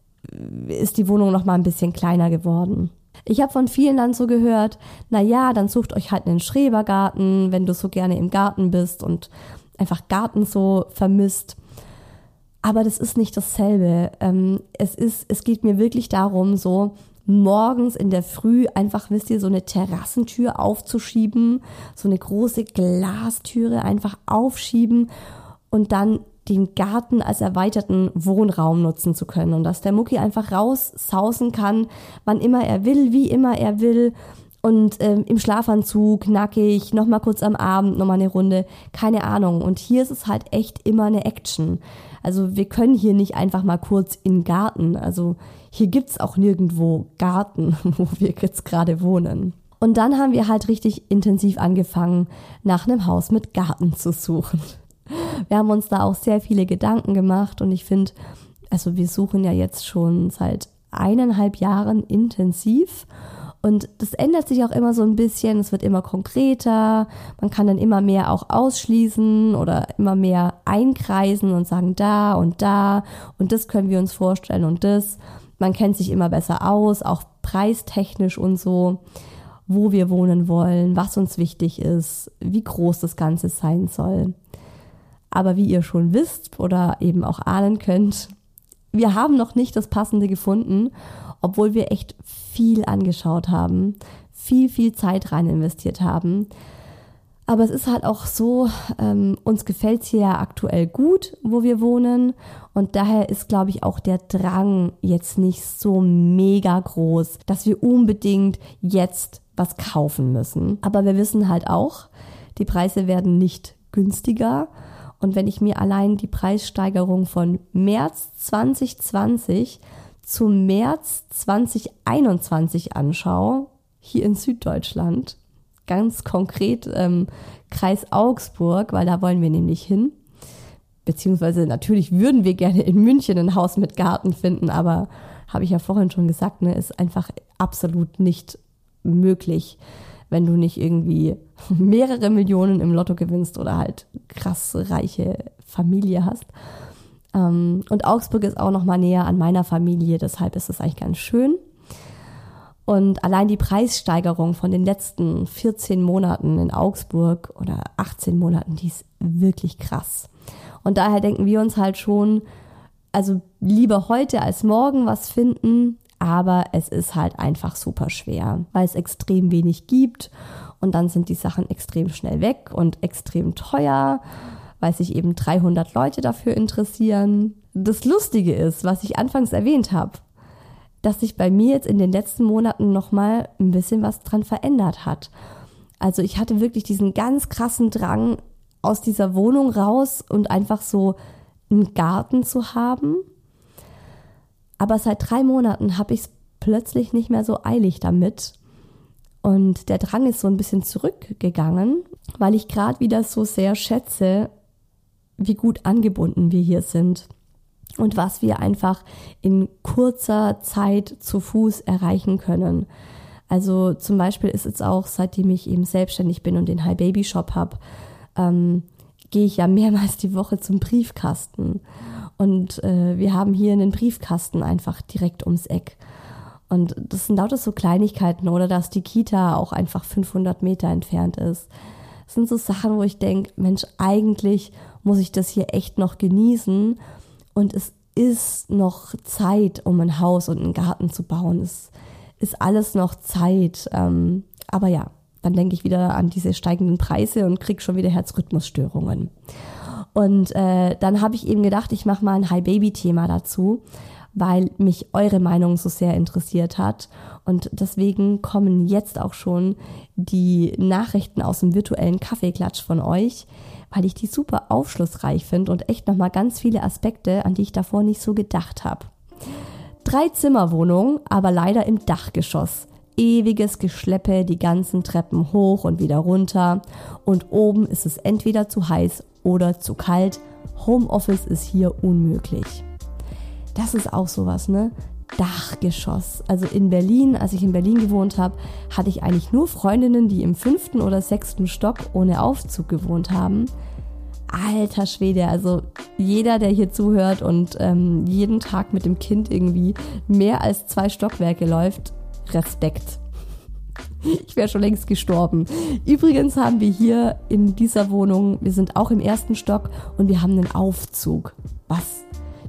S2: ist die Wohnung noch mal ein bisschen kleiner geworden. Ich habe von vielen dann so gehört, na ja, dann sucht euch halt einen Schrebergarten, wenn du so gerne im Garten bist und einfach Garten so vermisst. Aber das ist nicht dasselbe. Ähm, es ist, es geht mir wirklich darum, so morgens in der Früh einfach, wisst ihr, so eine Terrassentür aufzuschieben, so eine große Glastüre einfach aufschieben und dann den Garten als erweiterten Wohnraum nutzen zu können und dass der Mucki einfach raussausen kann, wann immer er will, wie immer er will und ähm, im Schlafanzug, nackig, nochmal kurz am Abend, nochmal eine Runde, keine Ahnung. Und hier ist es halt echt immer eine Action. Also wir können hier nicht einfach mal kurz in den Garten, also hier gibt's auch nirgendwo Garten, wo wir jetzt gerade wohnen. Und dann haben wir halt richtig intensiv angefangen, nach einem Haus mit Garten zu suchen. Wir haben uns da auch sehr viele Gedanken gemacht und ich finde, also wir suchen ja jetzt schon seit eineinhalb Jahren intensiv und das ändert sich auch immer so ein bisschen, es wird immer konkreter, man kann dann immer mehr auch ausschließen oder immer mehr einkreisen und sagen da und da und das können wir uns vorstellen und das. Man kennt sich immer besser aus, auch preistechnisch und so, wo wir wohnen wollen, was uns wichtig ist, wie groß das Ganze sein soll. Aber wie ihr schon wisst oder eben auch ahnen könnt, wir haben noch nicht das Passende gefunden, obwohl wir echt viel angeschaut haben, viel, viel Zeit rein investiert haben. Aber es ist halt auch so, ähm, uns gefällt es hier ja aktuell gut, wo wir wohnen. Und daher ist, glaube ich, auch der Drang jetzt nicht so mega groß, dass wir unbedingt jetzt was kaufen müssen. Aber wir wissen halt auch, die Preise werden nicht günstiger. Und wenn ich mir allein die Preissteigerung von März zwanzig zwanzig zu März zwanzig einundzwanzig anschaue, hier in Süddeutschland, ganz konkret ähm, Kreis Augsburg, weil da wollen wir nämlich hin, beziehungsweise natürlich würden wir gerne in München ein Haus mit Garten finden, aber habe ich ja vorhin schon gesagt, ne, ist einfach absolut nicht möglich, wenn du nicht irgendwie mehrere Millionen im Lotto gewinnst oder halt krass reiche Familie hast. Ähm, und Augsburg ist auch noch mal näher an meiner Familie, deshalb ist es eigentlich ganz schön. Und allein die Preissteigerung von den letzten vierzehn Monaten in Augsburg oder achtzehn Monaten, die ist wirklich krass. Und daher denken wir uns halt schon, also lieber heute als morgen was finden, aber es ist halt einfach super schwer, weil es extrem wenig gibt und dann sind die Sachen extrem schnell weg und extrem teuer, weil sich eben dreihundert Leute dafür interessieren. Das Lustige ist, was ich anfangs erwähnt habe, dass sich bei mir jetzt in den letzten Monaten nochmal ein bisschen was dran verändert hat. Also ich hatte wirklich diesen ganz krassen Drang, aus dieser Wohnung raus und einfach so einen Garten zu haben. Aber seit drei Monaten habe ich es plötzlich nicht mehr so eilig damit. Und der Drang ist so ein bisschen zurückgegangen, weil ich gerade wieder so sehr schätze, wie gut angebunden wir hier sind. Und was wir einfach in kurzer Zeit zu Fuß erreichen können. Also zum Beispiel ist es auch, seitdem ich eben selbstständig bin und den Hi Baby Shop habe, ähm, gehe ich ja mehrmals die Woche zum Briefkasten. Und äh, wir haben hier einen Briefkasten einfach direkt ums Eck. Und das sind lauter so Kleinigkeiten oder dass die Kita auch einfach fünfhundert Meter entfernt ist. Das sind so Sachen, wo ich denke, Mensch, eigentlich muss ich das hier echt noch genießen. Und es ist noch Zeit, um ein Haus und einen Garten zu bauen. Es ist alles noch Zeit. Ähm, aber ja, dann denke ich wieder an diese steigenden Preise und kriege schon wieder Herzrhythmusstörungen. Und äh, dann habe ich eben gedacht, ich mache mal ein Hi-Baby-Thema dazu, weil mich eure Meinung so sehr interessiert hat. Und deswegen kommen jetzt auch schon die Nachrichten aus dem virtuellen Kaffeeklatsch von euch, weil ich die super aufschlussreich finde und echt nochmal ganz viele Aspekte, an die ich davor nicht so gedacht habe. Drei-Zimmer-Wohnung, aber leider im Dachgeschoss. Ewiges Geschleppe, die ganzen Treppen hoch und wieder runter. Und oben ist es entweder zu heiß oder zu kalt. Homeoffice ist hier unmöglich. Das ist auch sowas, ne? Dachgeschoss. Also in Berlin, als ich in Berlin gewohnt habe, hatte ich eigentlich nur Freundinnen, die im fünften oder sechsten Stock ohne Aufzug gewohnt haben. Alter Schwede, also jeder, der hier zuhört und ähm, jeden Tag mit dem Kind irgendwie mehr als zwei Stockwerke läuft, Respekt. Ich wäre schon längst gestorben. Übrigens haben wir hier in dieser Wohnung, wir sind auch im ersten Stock und wir haben einen Aufzug. Was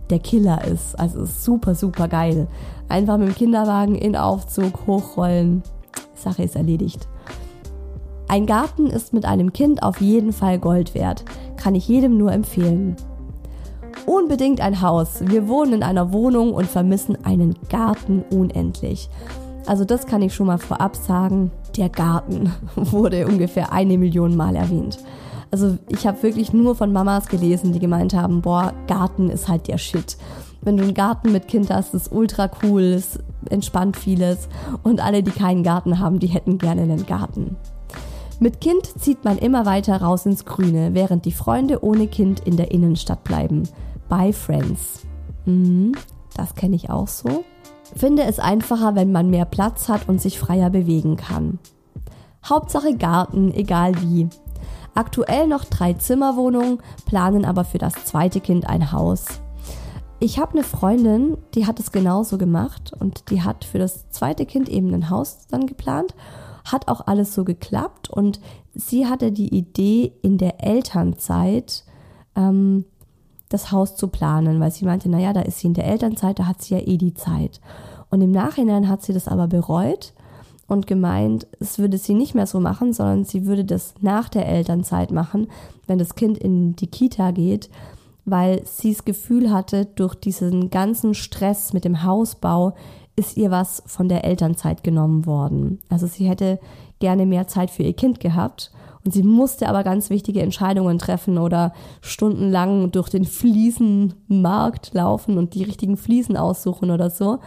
S2: der Killer ist. Also super, super geil. Einfach mit dem Kinderwagen in Aufzug hochrollen. Sache ist erledigt. Ein Garten ist mit einem Kind auf jeden Fall Gold wert. Kann ich jedem nur empfehlen. Unbedingt ein Haus. Wir wohnen in einer Wohnung und vermissen einen Garten unendlich. Also das kann ich schon mal vorab sagen. Der Garten wurde ungefähr eine Million Mal erwähnt. Also ich habe wirklich nur von Mamas gelesen, die gemeint haben, boah, Garten ist halt der Shit. Wenn du einen Garten mit Kind hast, ist ultra cool, es entspannt vieles. Und alle, die keinen Garten haben, die hätten gerne einen Garten. Mit Kind zieht man immer weiter raus ins Grüne, während die Freunde ohne Kind in der Innenstadt bleiben. Bye Friends. Mhm, das kenne ich auch so. Finde es einfacher, wenn man mehr Platz hat und sich freier bewegen kann. Hauptsache Garten, egal wie. Aktuell noch drei Zimmerwohnungen, planen aber für das zweite Kind ein Haus. Ich habe eine Freundin, die hat es genauso gemacht und die hat für das zweite Kind eben ein Haus dann geplant. Hat auch alles so geklappt und sie hatte die Idee, in der Elternzeit ähm, das Haus zu planen, weil sie meinte, naja, da ist sie in der Elternzeit, da hat sie ja eh die Zeit. Und im Nachhinein hat sie das aber bereut und gemeint, es würde sie nicht mehr so machen, sondern sie würde das nach der Elternzeit machen, wenn das Kind in die Kita geht, weil sie das Gefühl hatte, durch diesen ganzen Stress mit dem Hausbau ist ihr was von der Elternzeit genommen worden. Also sie hätte gerne mehr Zeit für ihr Kind gehabt und sie musste aber ganz wichtige Entscheidungen treffen oder stundenlang durch den Fliesenmarkt laufen und die richtigen Fliesen aussuchen oder so.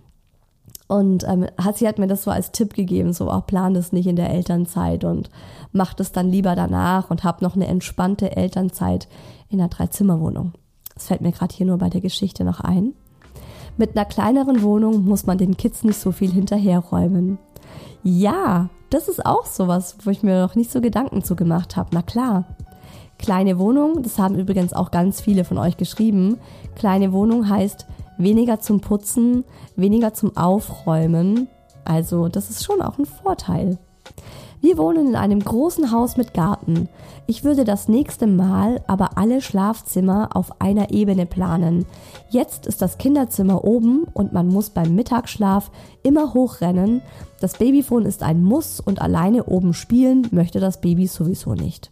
S2: Und ähm, hat, sie hat mir das so als Tipp gegeben, so auch plan das nicht in der Elternzeit und mach das dann lieber danach und hab noch eine entspannte Elternzeit in einer Dreizimmerwohnung. Das fällt mir gerade hier nur bei der Geschichte noch ein. Mit einer kleineren Wohnung muss man den Kids nicht so viel hinterherräumen. Ja, das ist auch sowas, wo ich mir noch nicht so Gedanken zu gemacht habe. Na klar. Kleine Wohnung, das haben übrigens auch ganz viele von euch geschrieben. Kleine Wohnung heißt weniger zum Putzen, weniger zum Aufräumen. Also das ist schon auch ein Vorteil. Wir wohnen in einem großen Haus mit Garten. Ich würde das nächste Mal aber alle Schlafzimmer auf einer Ebene planen. Jetzt ist das Kinderzimmer oben und man muss beim Mittagsschlaf immer hochrennen. Das Babyphone ist ein Muss und alleine oben spielen möchte das Baby sowieso nicht.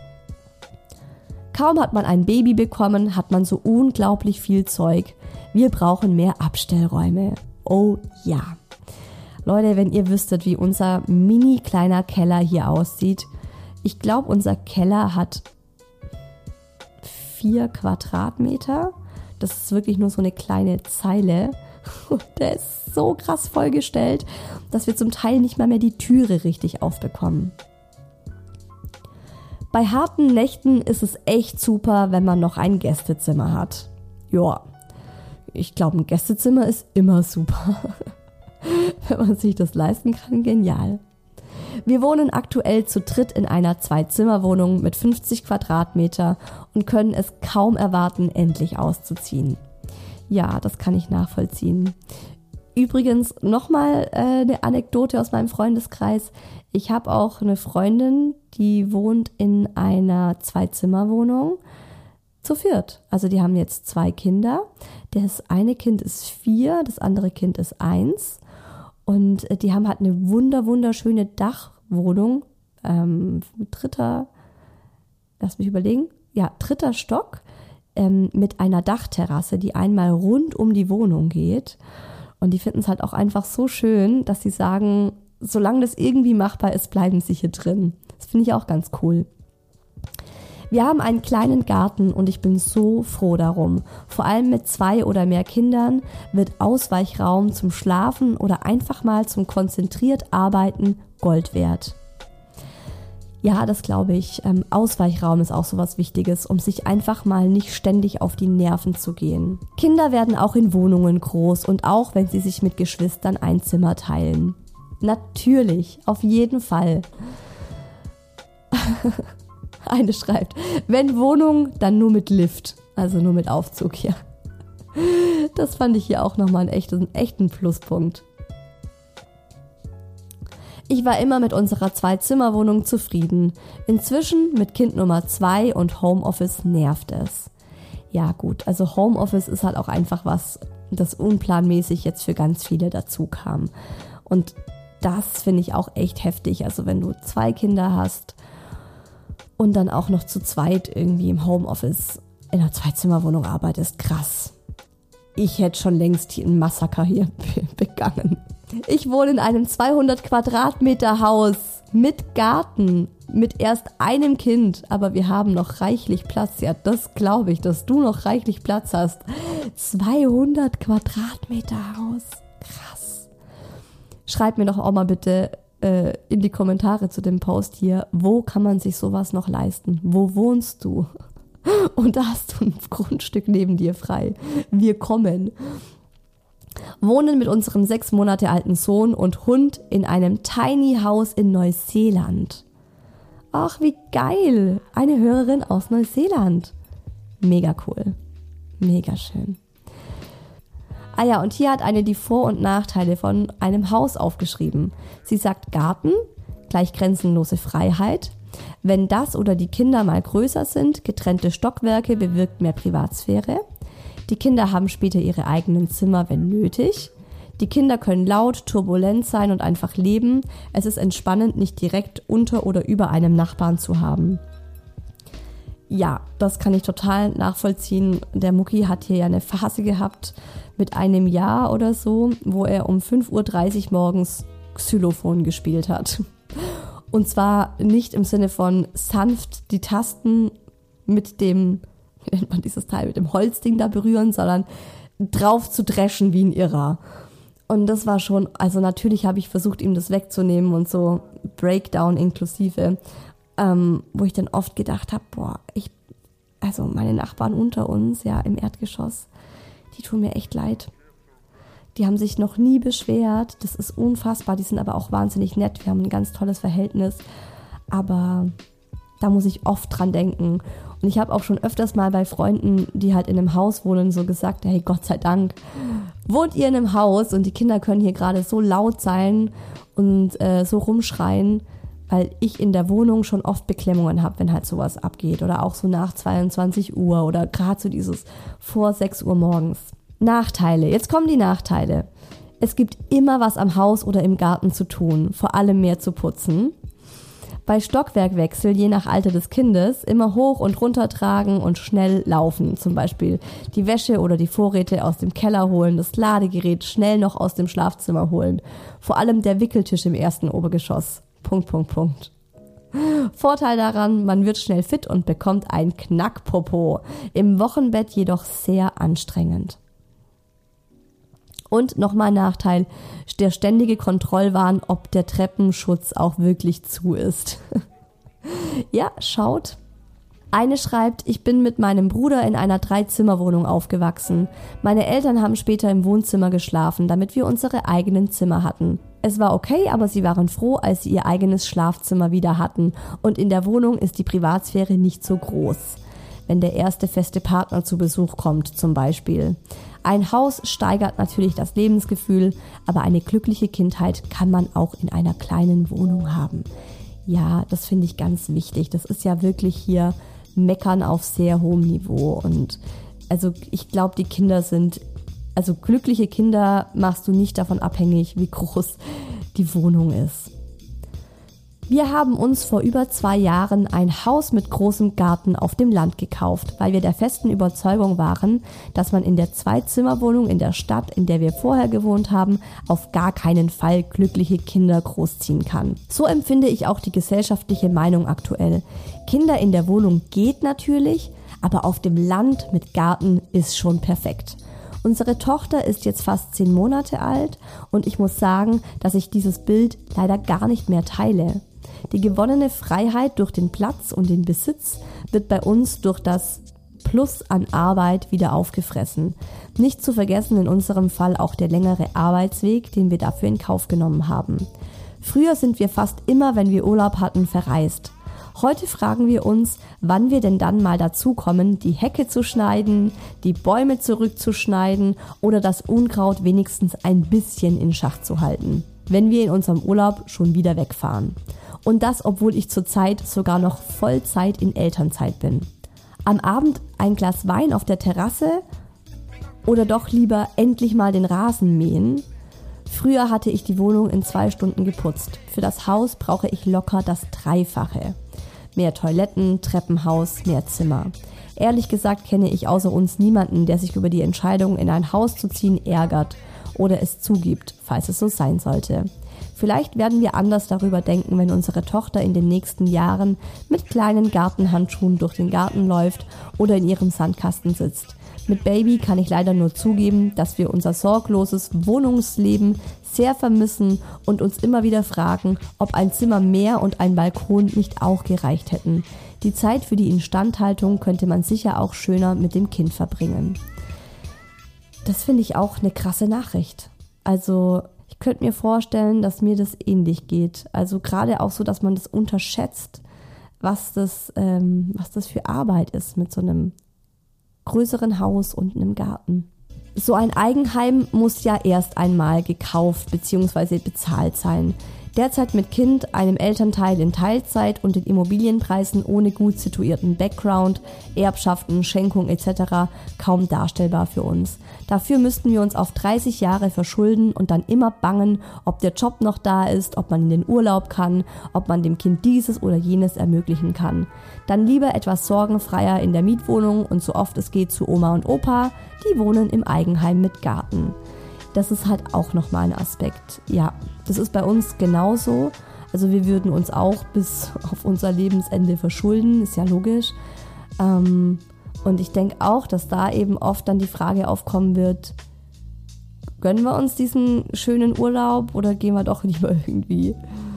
S2: Kaum hat man ein Baby bekommen, hat man so unglaublich viel Zeug. Wir brauchen mehr Abstellräume. Oh ja. Leute, wenn ihr wüsstet, wie unser mini kleiner Keller hier aussieht. Ich glaube, unser Keller hat vier Quadratmeter. Das ist wirklich nur so eine kleine Zeile. Und der ist so krass vollgestellt, dass wir zum Teil nicht mal mehr die Türe richtig aufbekommen. Bei harten Nächten ist es echt super, wenn man noch ein Gästezimmer hat. Ja, ich glaube, ein Gästezimmer ist immer super. Wenn man sich das leisten kann, genial. Wir wohnen aktuell zu dritt in einer Zwei-Zimmer-Wohnung mit fünfzig Quadratmeter und können es kaum erwarten, endlich auszuziehen. Ja, das kann ich nachvollziehen. Übrigens nochmal äh, eine Anekdote aus meinem Freundeskreis. Ich habe auch eine Freundin, die wohnt in einer Zwei-Zimmer-Wohnung zu viert. Also die haben jetzt zwei Kinder. Das eine Kind ist vier, das andere Kind ist eins. Und die haben halt eine wunder, wunderschöne Dachwohnung. Ähm, dritter, lass mich überlegen. Ja, dritter Stock ähm, mit einer Dachterrasse, die einmal rund um die Wohnung geht. Und die finden es halt auch einfach so schön, dass sie sagen, solange das irgendwie machbar ist, bleiben sie hier drin. Das finde ich auch ganz cool. Wir haben einen kleinen Garten und ich bin so froh darum. Vor allem mit zwei oder mehr Kindern wird Ausweichraum zum Schlafen oder einfach mal zum konzentriert Arbeiten Gold wert. Ja, das glaube ich. Ähm, Ausweichraum ist auch so was Wichtiges, um sich einfach mal nicht ständig auf die Nerven zu gehen. Kinder werden auch in Wohnungen groß und auch wenn sie sich mit Geschwistern ein Zimmer teilen. Natürlich, auf jeden Fall. Eine schreibt, wenn Wohnung, dann nur mit Lift, also nur mit Aufzug hier. Das fand ich hier auch nochmal einen echten, einen echten Pluspunkt. Ich war immer mit unserer Zwei-Zimmer-Wohnung zufrieden. Inzwischen mit Kind Nummer zwei und Homeoffice nervt es. ja gut, also Homeoffice ist halt auch einfach was, das unplanmäßig jetzt für ganz viele dazu kam. Und das finde ich auch echt heftig. Also wenn du zwei Kinder hast und dann auch noch zu zweit irgendwie im Homeoffice in einer Zweizimmerwohnung arbeitest, krass. Ich hätte schon längst ein Massaker hier begangen. Ich wohne in einem zweihundert Quadratmeter Haus mit Garten, mit erst einem Kind, aber wir haben noch reichlich Platz. Ja, das glaube ich, dass du noch reichlich Platz hast. zweihundert Quadratmeter Haus, krass. Schreib mir doch auch mal bitte äh, in die Kommentare zu dem Post hier, wo kann man sich sowas noch leisten? Wo wohnst du? Und da hast du ein Grundstück neben dir frei. Wir kommen. Wohnen mit unserem sechs Monate alten Sohn und Hund in einem Tiny House in Neuseeland. Ach, wie geil. Eine Hörerin aus Neuseeland. Mega cool. Mega schön. Ah ja, und hier hat eine die Vor- und Nachteile von einem Haus aufgeschrieben. Sie sagt Garten, gleich grenzenlose Freiheit. Wenn das oder die Kinder mal größer sind, getrennte Stockwerke bewirkt mehr Privatsphäre. Die Kinder haben später ihre eigenen Zimmer, wenn nötig. Die Kinder können laut, turbulent sein und einfach leben. Es ist entspannend, nicht direkt unter oder über einem Nachbarn zu haben. Ja, das kann ich total nachvollziehen. Der Mucki hat hier ja eine Phase gehabt mit einem Jahr oder so, wo er um fünf Uhr dreißig morgens Xylophon gespielt hat. Und zwar nicht im Sinne von sanft die Tasten mit dem, wie nennt man dieses Teil, mit dem Holzding da berühren, sondern drauf zu dreschen wie ein Irrer. Und das war schon, also natürlich habe ich versucht, ihm das wegzunehmen und so Breakdown inklusive, ähm, wo ich dann oft gedacht habe, boah, ich, also meine Nachbarn unter uns, ja, im Erdgeschoss, die tun mir echt leid. Die haben sich noch nie beschwert, das ist unfassbar, die sind aber auch wahnsinnig nett, wir haben ein ganz tolles Verhältnis, aber da muss ich oft dran denken. Und ich habe auch schon öfters mal bei Freunden, die halt in einem Haus wohnen, so gesagt, hey, Gott sei Dank, wohnt ihr in einem Haus und die Kinder können hier gerade so laut sein und äh, so rumschreien, weil ich in der Wohnung schon oft Beklemmungen habe, wenn halt sowas abgeht oder auch so nach zweiundzwanzig Uhr oder gerade so dieses vor sechs Uhr morgens. Nachteile. Jetzt kommen die Nachteile. Es gibt immer was am Haus oder im Garten zu tun, vor allem mehr zu putzen. Bei Stockwerkwechsel, je nach Alter des Kindes, immer hoch und runter tragen und schnell laufen. Zum Beispiel die Wäsche oder die Vorräte aus dem Keller holen, das Ladegerät schnell noch aus dem Schlafzimmer holen. Vor allem der Wickeltisch im ersten Obergeschoss. Punkt, Punkt, Punkt. Vorteil daran, man wird schnell fit und bekommt ein Knackpopo. Im Wochenbett jedoch sehr anstrengend. Und nochmal ein Nachteil, der ständige Kontrollwahn, ob der Treppenschutz auch wirklich zu ist. Ja, schaut. Eine schreibt, ich bin mit meinem Bruder in einer Dreizimmerwohnung aufgewachsen. Meine Eltern haben später im Wohnzimmer geschlafen, damit wir unsere eigenen Zimmer hatten. Es war okay, aber sie waren froh, als sie ihr eigenes Schlafzimmer wieder hatten. Und in der Wohnung ist die Privatsphäre nicht so groß. Wenn der erste feste Partner zu Besuch kommt, zum Beispiel. Ein Haus steigert natürlich das Lebensgefühl, aber eine glückliche Kindheit kann man auch in einer kleinen Wohnung haben. Ja, das finde ich ganz wichtig. Das ist ja wirklich hier Meckern auf sehr hohem Niveau. Und also ich glaube, die Kinder sind, also glückliche Kinder machst du nicht davon abhängig, wie groß die Wohnung ist. Wir haben uns vor über zwei Jahren ein Haus mit großem Garten auf dem Land gekauft, weil wir der festen Überzeugung waren, dass man in der Zwei-Zimmer-Wohnung in der Stadt, in der wir vorher gewohnt haben, auf gar keinen Fall glückliche Kinder großziehen kann. So empfinde ich auch die gesellschaftliche Meinung aktuell. Kinder in der Wohnung geht natürlich, aber auf dem Land mit Garten ist schon perfekt. Unsere Tochter ist jetzt fast zehn Monate alt und ich muss sagen, dass ich dieses Bild leider gar nicht mehr teile. Die gewonnene Freiheit durch den Platz und den Besitz wird bei uns durch das Plus an Arbeit wieder aufgefressen. Nicht zu vergessen in unserem Fall auch der längere Arbeitsweg, den wir dafür in Kauf genommen haben. Früher sind wir fast immer, wenn wir Urlaub hatten, verreist. Heute fragen wir uns, wann wir denn dann mal dazu kommen, die Hecke zu schneiden, die Bäume zurückzuschneiden oder das Unkraut wenigstens ein bisschen in Schach zu halten, wenn wir in unserem Urlaub schon wieder wegfahren. Und das, obwohl ich zurzeit sogar noch Vollzeit in Elternzeit bin. Am Abend ein Glas Wein auf der Terrasse oder doch lieber endlich mal den Rasen mähen? Früher hatte ich die Wohnung in zwei Stunden geputzt. Für das Haus brauche ich locker das Dreifache. Mehr Toiletten, Treppenhaus, mehr Zimmer. Ehrlich gesagt kenne ich außer uns niemanden, der sich über die Entscheidung, in ein Haus zu ziehen, ärgert oder es zugibt, falls es so sein sollte. Vielleicht werden wir anders darüber denken, wenn unsere Tochter in den nächsten Jahren mit kleinen Gartenhandschuhen durch den Garten läuft oder in ihrem Sandkasten sitzt. Mit Baby kann ich leider nur zugeben, dass wir unser sorgloses Wohnungsleben sehr vermissen und uns immer wieder fragen, ob ein Zimmer mehr und ein Balkon nicht auch gereicht hätten. Die Zeit für die Instandhaltung könnte man sicher auch schöner mit dem Kind verbringen. Das finde ich auch eine krasse Nachricht. Also ich könnte mir vorstellen, dass mir das ähnlich geht. Also gerade auch so, dass man das unterschätzt, was das, ähm, was das für Arbeit ist mit so einem größeren Haus und einem Garten. So ein Eigenheim muss ja erst einmal gekauft bzw. bezahlt sein. Derzeit mit Kind, einem Elternteil in Teilzeit und den Immobilienpreisen ohne gut situierten Background, Erbschaften, Schenkung et cetera kaum darstellbar für uns. Dafür müssten wir uns auf dreißig Jahre verschulden und dann immer bangen, ob der Job noch da ist, ob man in den Urlaub kann, ob man dem Kind dieses oder jenes ermöglichen kann. Dann lieber etwas sorgenfreier in der Mietwohnung und so oft es geht zu Oma und Opa, die wohnen im Eigenheim mit Garten. Das ist halt auch nochmal ein Aspekt. Ja, das ist bei uns genauso. Also wir würden uns auch bis auf unser Lebensende verschulden, ist ja logisch. Ähm, und ich denke auch, dass da eben oft dann die Frage aufkommen wird, gönnen wir uns diesen schönen Urlaub oder gehen wir doch lieber irgendwie,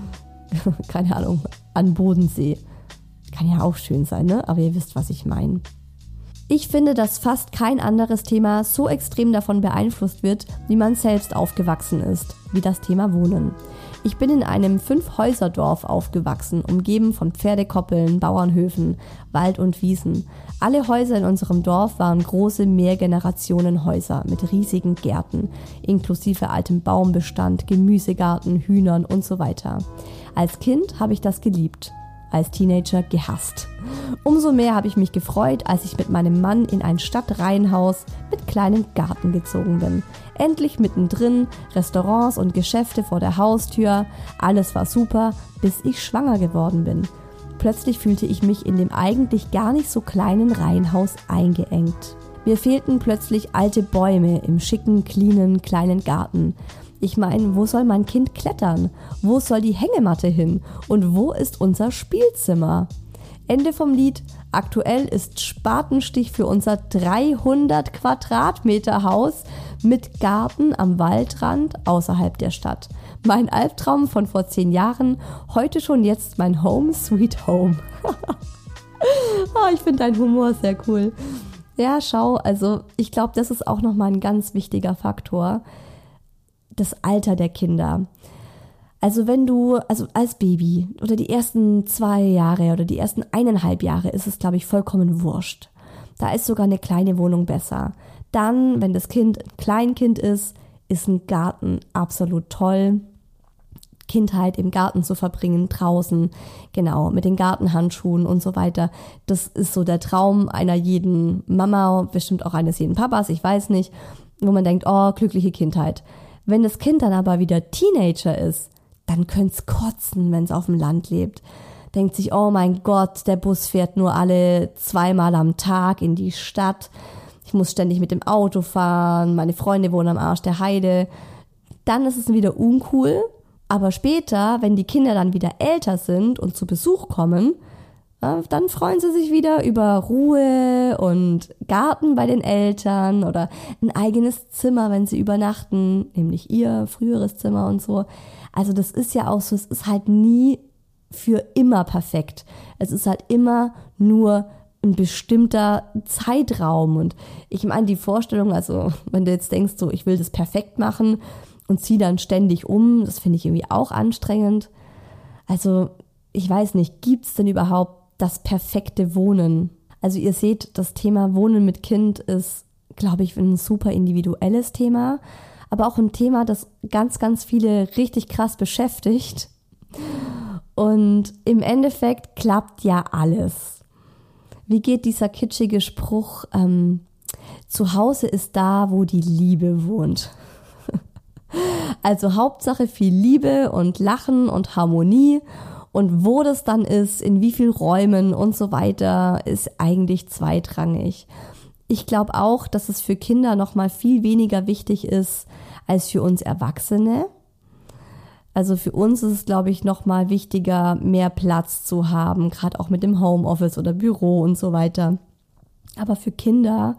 S2: keine Ahnung, an Bodensee. Kann ja auch schön sein, ne? Aber ihr wisst, was ich meine. Ich finde, dass fast kein anderes Thema so extrem davon beeinflusst wird, wie man selbst aufgewachsen ist, wie das Thema Wohnen. Ich bin in einem Fünf-Häuser-Dorf aufgewachsen, umgeben von Pferdekoppeln, Bauernhöfen, Wald und Wiesen. Alle Häuser in unserem Dorf waren große Mehrgenerationenhäuser mit riesigen Gärten, inklusive altem Baumbestand, Gemüsegarten, Hühnern und so weiter. Als Kind habe ich das geliebt. Als Teenager gehasst. Umso mehr habe ich mich gefreut, als ich mit meinem Mann in ein Stadtreihenhaus mit kleinem Garten gezogen bin. Endlich mittendrin, Restaurants und Geschäfte vor der Haustür, alles war super, bis ich schwanger geworden bin. Plötzlich fühlte ich mich in dem eigentlich gar nicht so kleinen Reihenhaus eingeengt. Mir fehlten plötzlich alte Bäume im schicken, cleanen, kleinen Garten. Ich meine, wo soll mein Kind klettern? Wo soll die Hängematte hin? Und wo ist unser Spielzimmer? Ende vom Lied. Aktuell ist Spatenstich für unser dreihundert Quadratmeter Haus mit Garten am Waldrand außerhalb der Stadt. Mein Albtraum von vor zehn Jahren, heute schon jetzt mein Home Sweet Home. Oh, ich finde deinen Humor sehr cool. Ja, schau, also ich glaube, das ist auch nochmal ein ganz wichtiger Faktor. Das Alter der Kinder. Also wenn du, also als Baby oder die ersten zwei Jahre oder die ersten eineinhalb Jahre ist es, glaube ich, vollkommen wurscht. Da ist sogar eine kleine Wohnung besser. Dann, wenn das Kind ein Kleinkind ist, ist ein Garten absolut toll. Kindheit im Garten zu verbringen, draußen, genau, mit den Gartenhandschuhen und so weiter. Das ist so der Traum einer jeden Mama, bestimmt auch eines jeden Papas, ich weiß nicht, wo man denkt, oh, glückliche Kindheit. Wenn das Kind dann aber wieder Teenager ist, dann könnte es kotzen, wenn es auf dem Land lebt. Denkt sich, oh mein Gott, der Bus fährt nur alle zweimal am Tag in die Stadt. Ich muss ständig mit dem Auto fahren, meine Freunde wohnen am Arsch der Heide. Dann ist es wieder uncool. Aber später, wenn die Kinder dann wieder älter sind und zu Besuch kommen, dann freuen sie sich wieder über Ruhe und Garten bei den Eltern oder ein eigenes Zimmer, wenn sie übernachten, nämlich ihr früheres Zimmer und so. Also das ist ja auch so, es ist halt nie für immer perfekt. Es ist halt immer nur ein bestimmter Zeitraum. Und ich meine, die Vorstellung, also wenn du jetzt denkst, so ich will das perfekt machen und ziehe dann ständig um, das finde ich irgendwie auch anstrengend. Also ich weiß nicht, gibt es denn überhaupt das perfekte Wohnen? Also ihr seht, das Thema Wohnen mit Kind ist, glaube ich, ein super individuelles Thema, aber auch ein Thema, das ganz, ganz viele richtig krass beschäftigt. Und im Endeffekt klappt ja alles. Wie geht dieser kitschige Spruch, ähm, zu Hause ist da, wo die Liebe wohnt. Also Hauptsache viel Liebe und Lachen und Harmonie. Und wo das dann ist, in wie vielen Räumen und so weiter, ist eigentlich zweitrangig. Ich glaube auch, dass es für Kinder noch mal viel weniger wichtig ist als für uns Erwachsene. Also für uns ist es, glaube ich, noch mal wichtiger, mehr Platz zu haben, gerade auch mit dem Homeoffice oder Büro und so weiter. Aber für Kinder,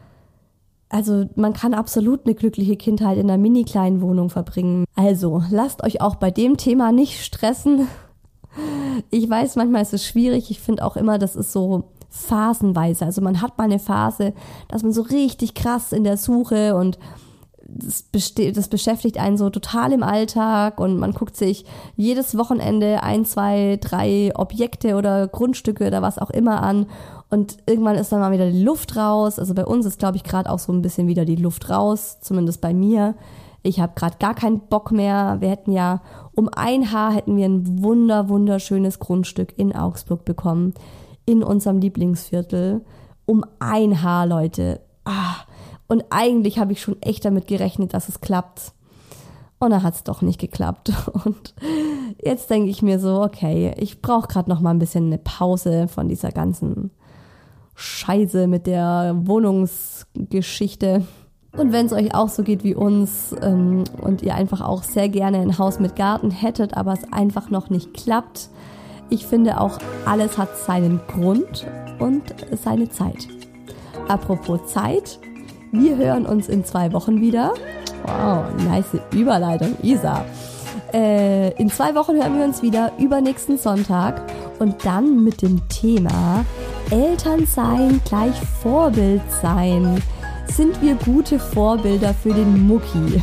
S2: also man kann absolut eine glückliche Kindheit in einer mini kleinen Wohnung verbringen. Also lasst euch auch bei dem Thema nicht stressen. Ich weiß, manchmal ist es schwierig. Ich finde auch immer, das ist so phasenweise. Also man hat mal eine Phase, dass man so richtig krass in der Suche und das, beste- das beschäftigt einen so total im Alltag und man guckt sich jedes Wochenende ein, zwei, drei Objekte oder Grundstücke oder was auch immer an und irgendwann ist dann mal wieder die Luft raus. Also bei uns ist, glaube ich, gerade auch so ein bisschen wieder die Luft raus, zumindest bei mir. Ich habe gerade gar keinen Bock mehr. Wir hätten ja, um ein Haar hätten wir ein wunder, wunderschönes Grundstück in Augsburg bekommen, in unserem Lieblingsviertel. Um ein Haar, Leute. Ah. Und eigentlich habe ich schon echt damit gerechnet, dass es klappt. Und dann hat es doch nicht geklappt. Und jetzt denke ich mir so, okay, ich brauche gerade noch mal ein bisschen eine Pause von dieser ganzen Scheiße mit der Wohnungsgeschichte. Und wenn es euch auch so geht wie uns ähm, und ihr einfach auch sehr gerne ein Haus mit Garten hättet, aber es einfach noch nicht klappt, ich finde auch, alles hat seinen Grund und seine Zeit. Apropos Zeit, wir hören uns in zwei Wochen wieder. Wow, nice Überleitung, Isa. Äh, in zwei Wochen hören wir uns wieder, übernächsten Sonntag. Und dann mit dem Thema Elternsein gleich Vorbild sein. Sind wir gute Vorbilder für den Mucki?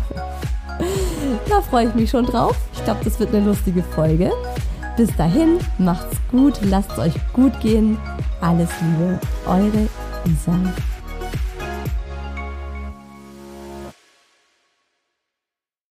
S2: Da freue ich mich schon drauf. Ich glaube, das wird eine lustige Folge. Bis dahin, macht's gut, lasst es euch gut gehen. Alles Liebe, eure Isa.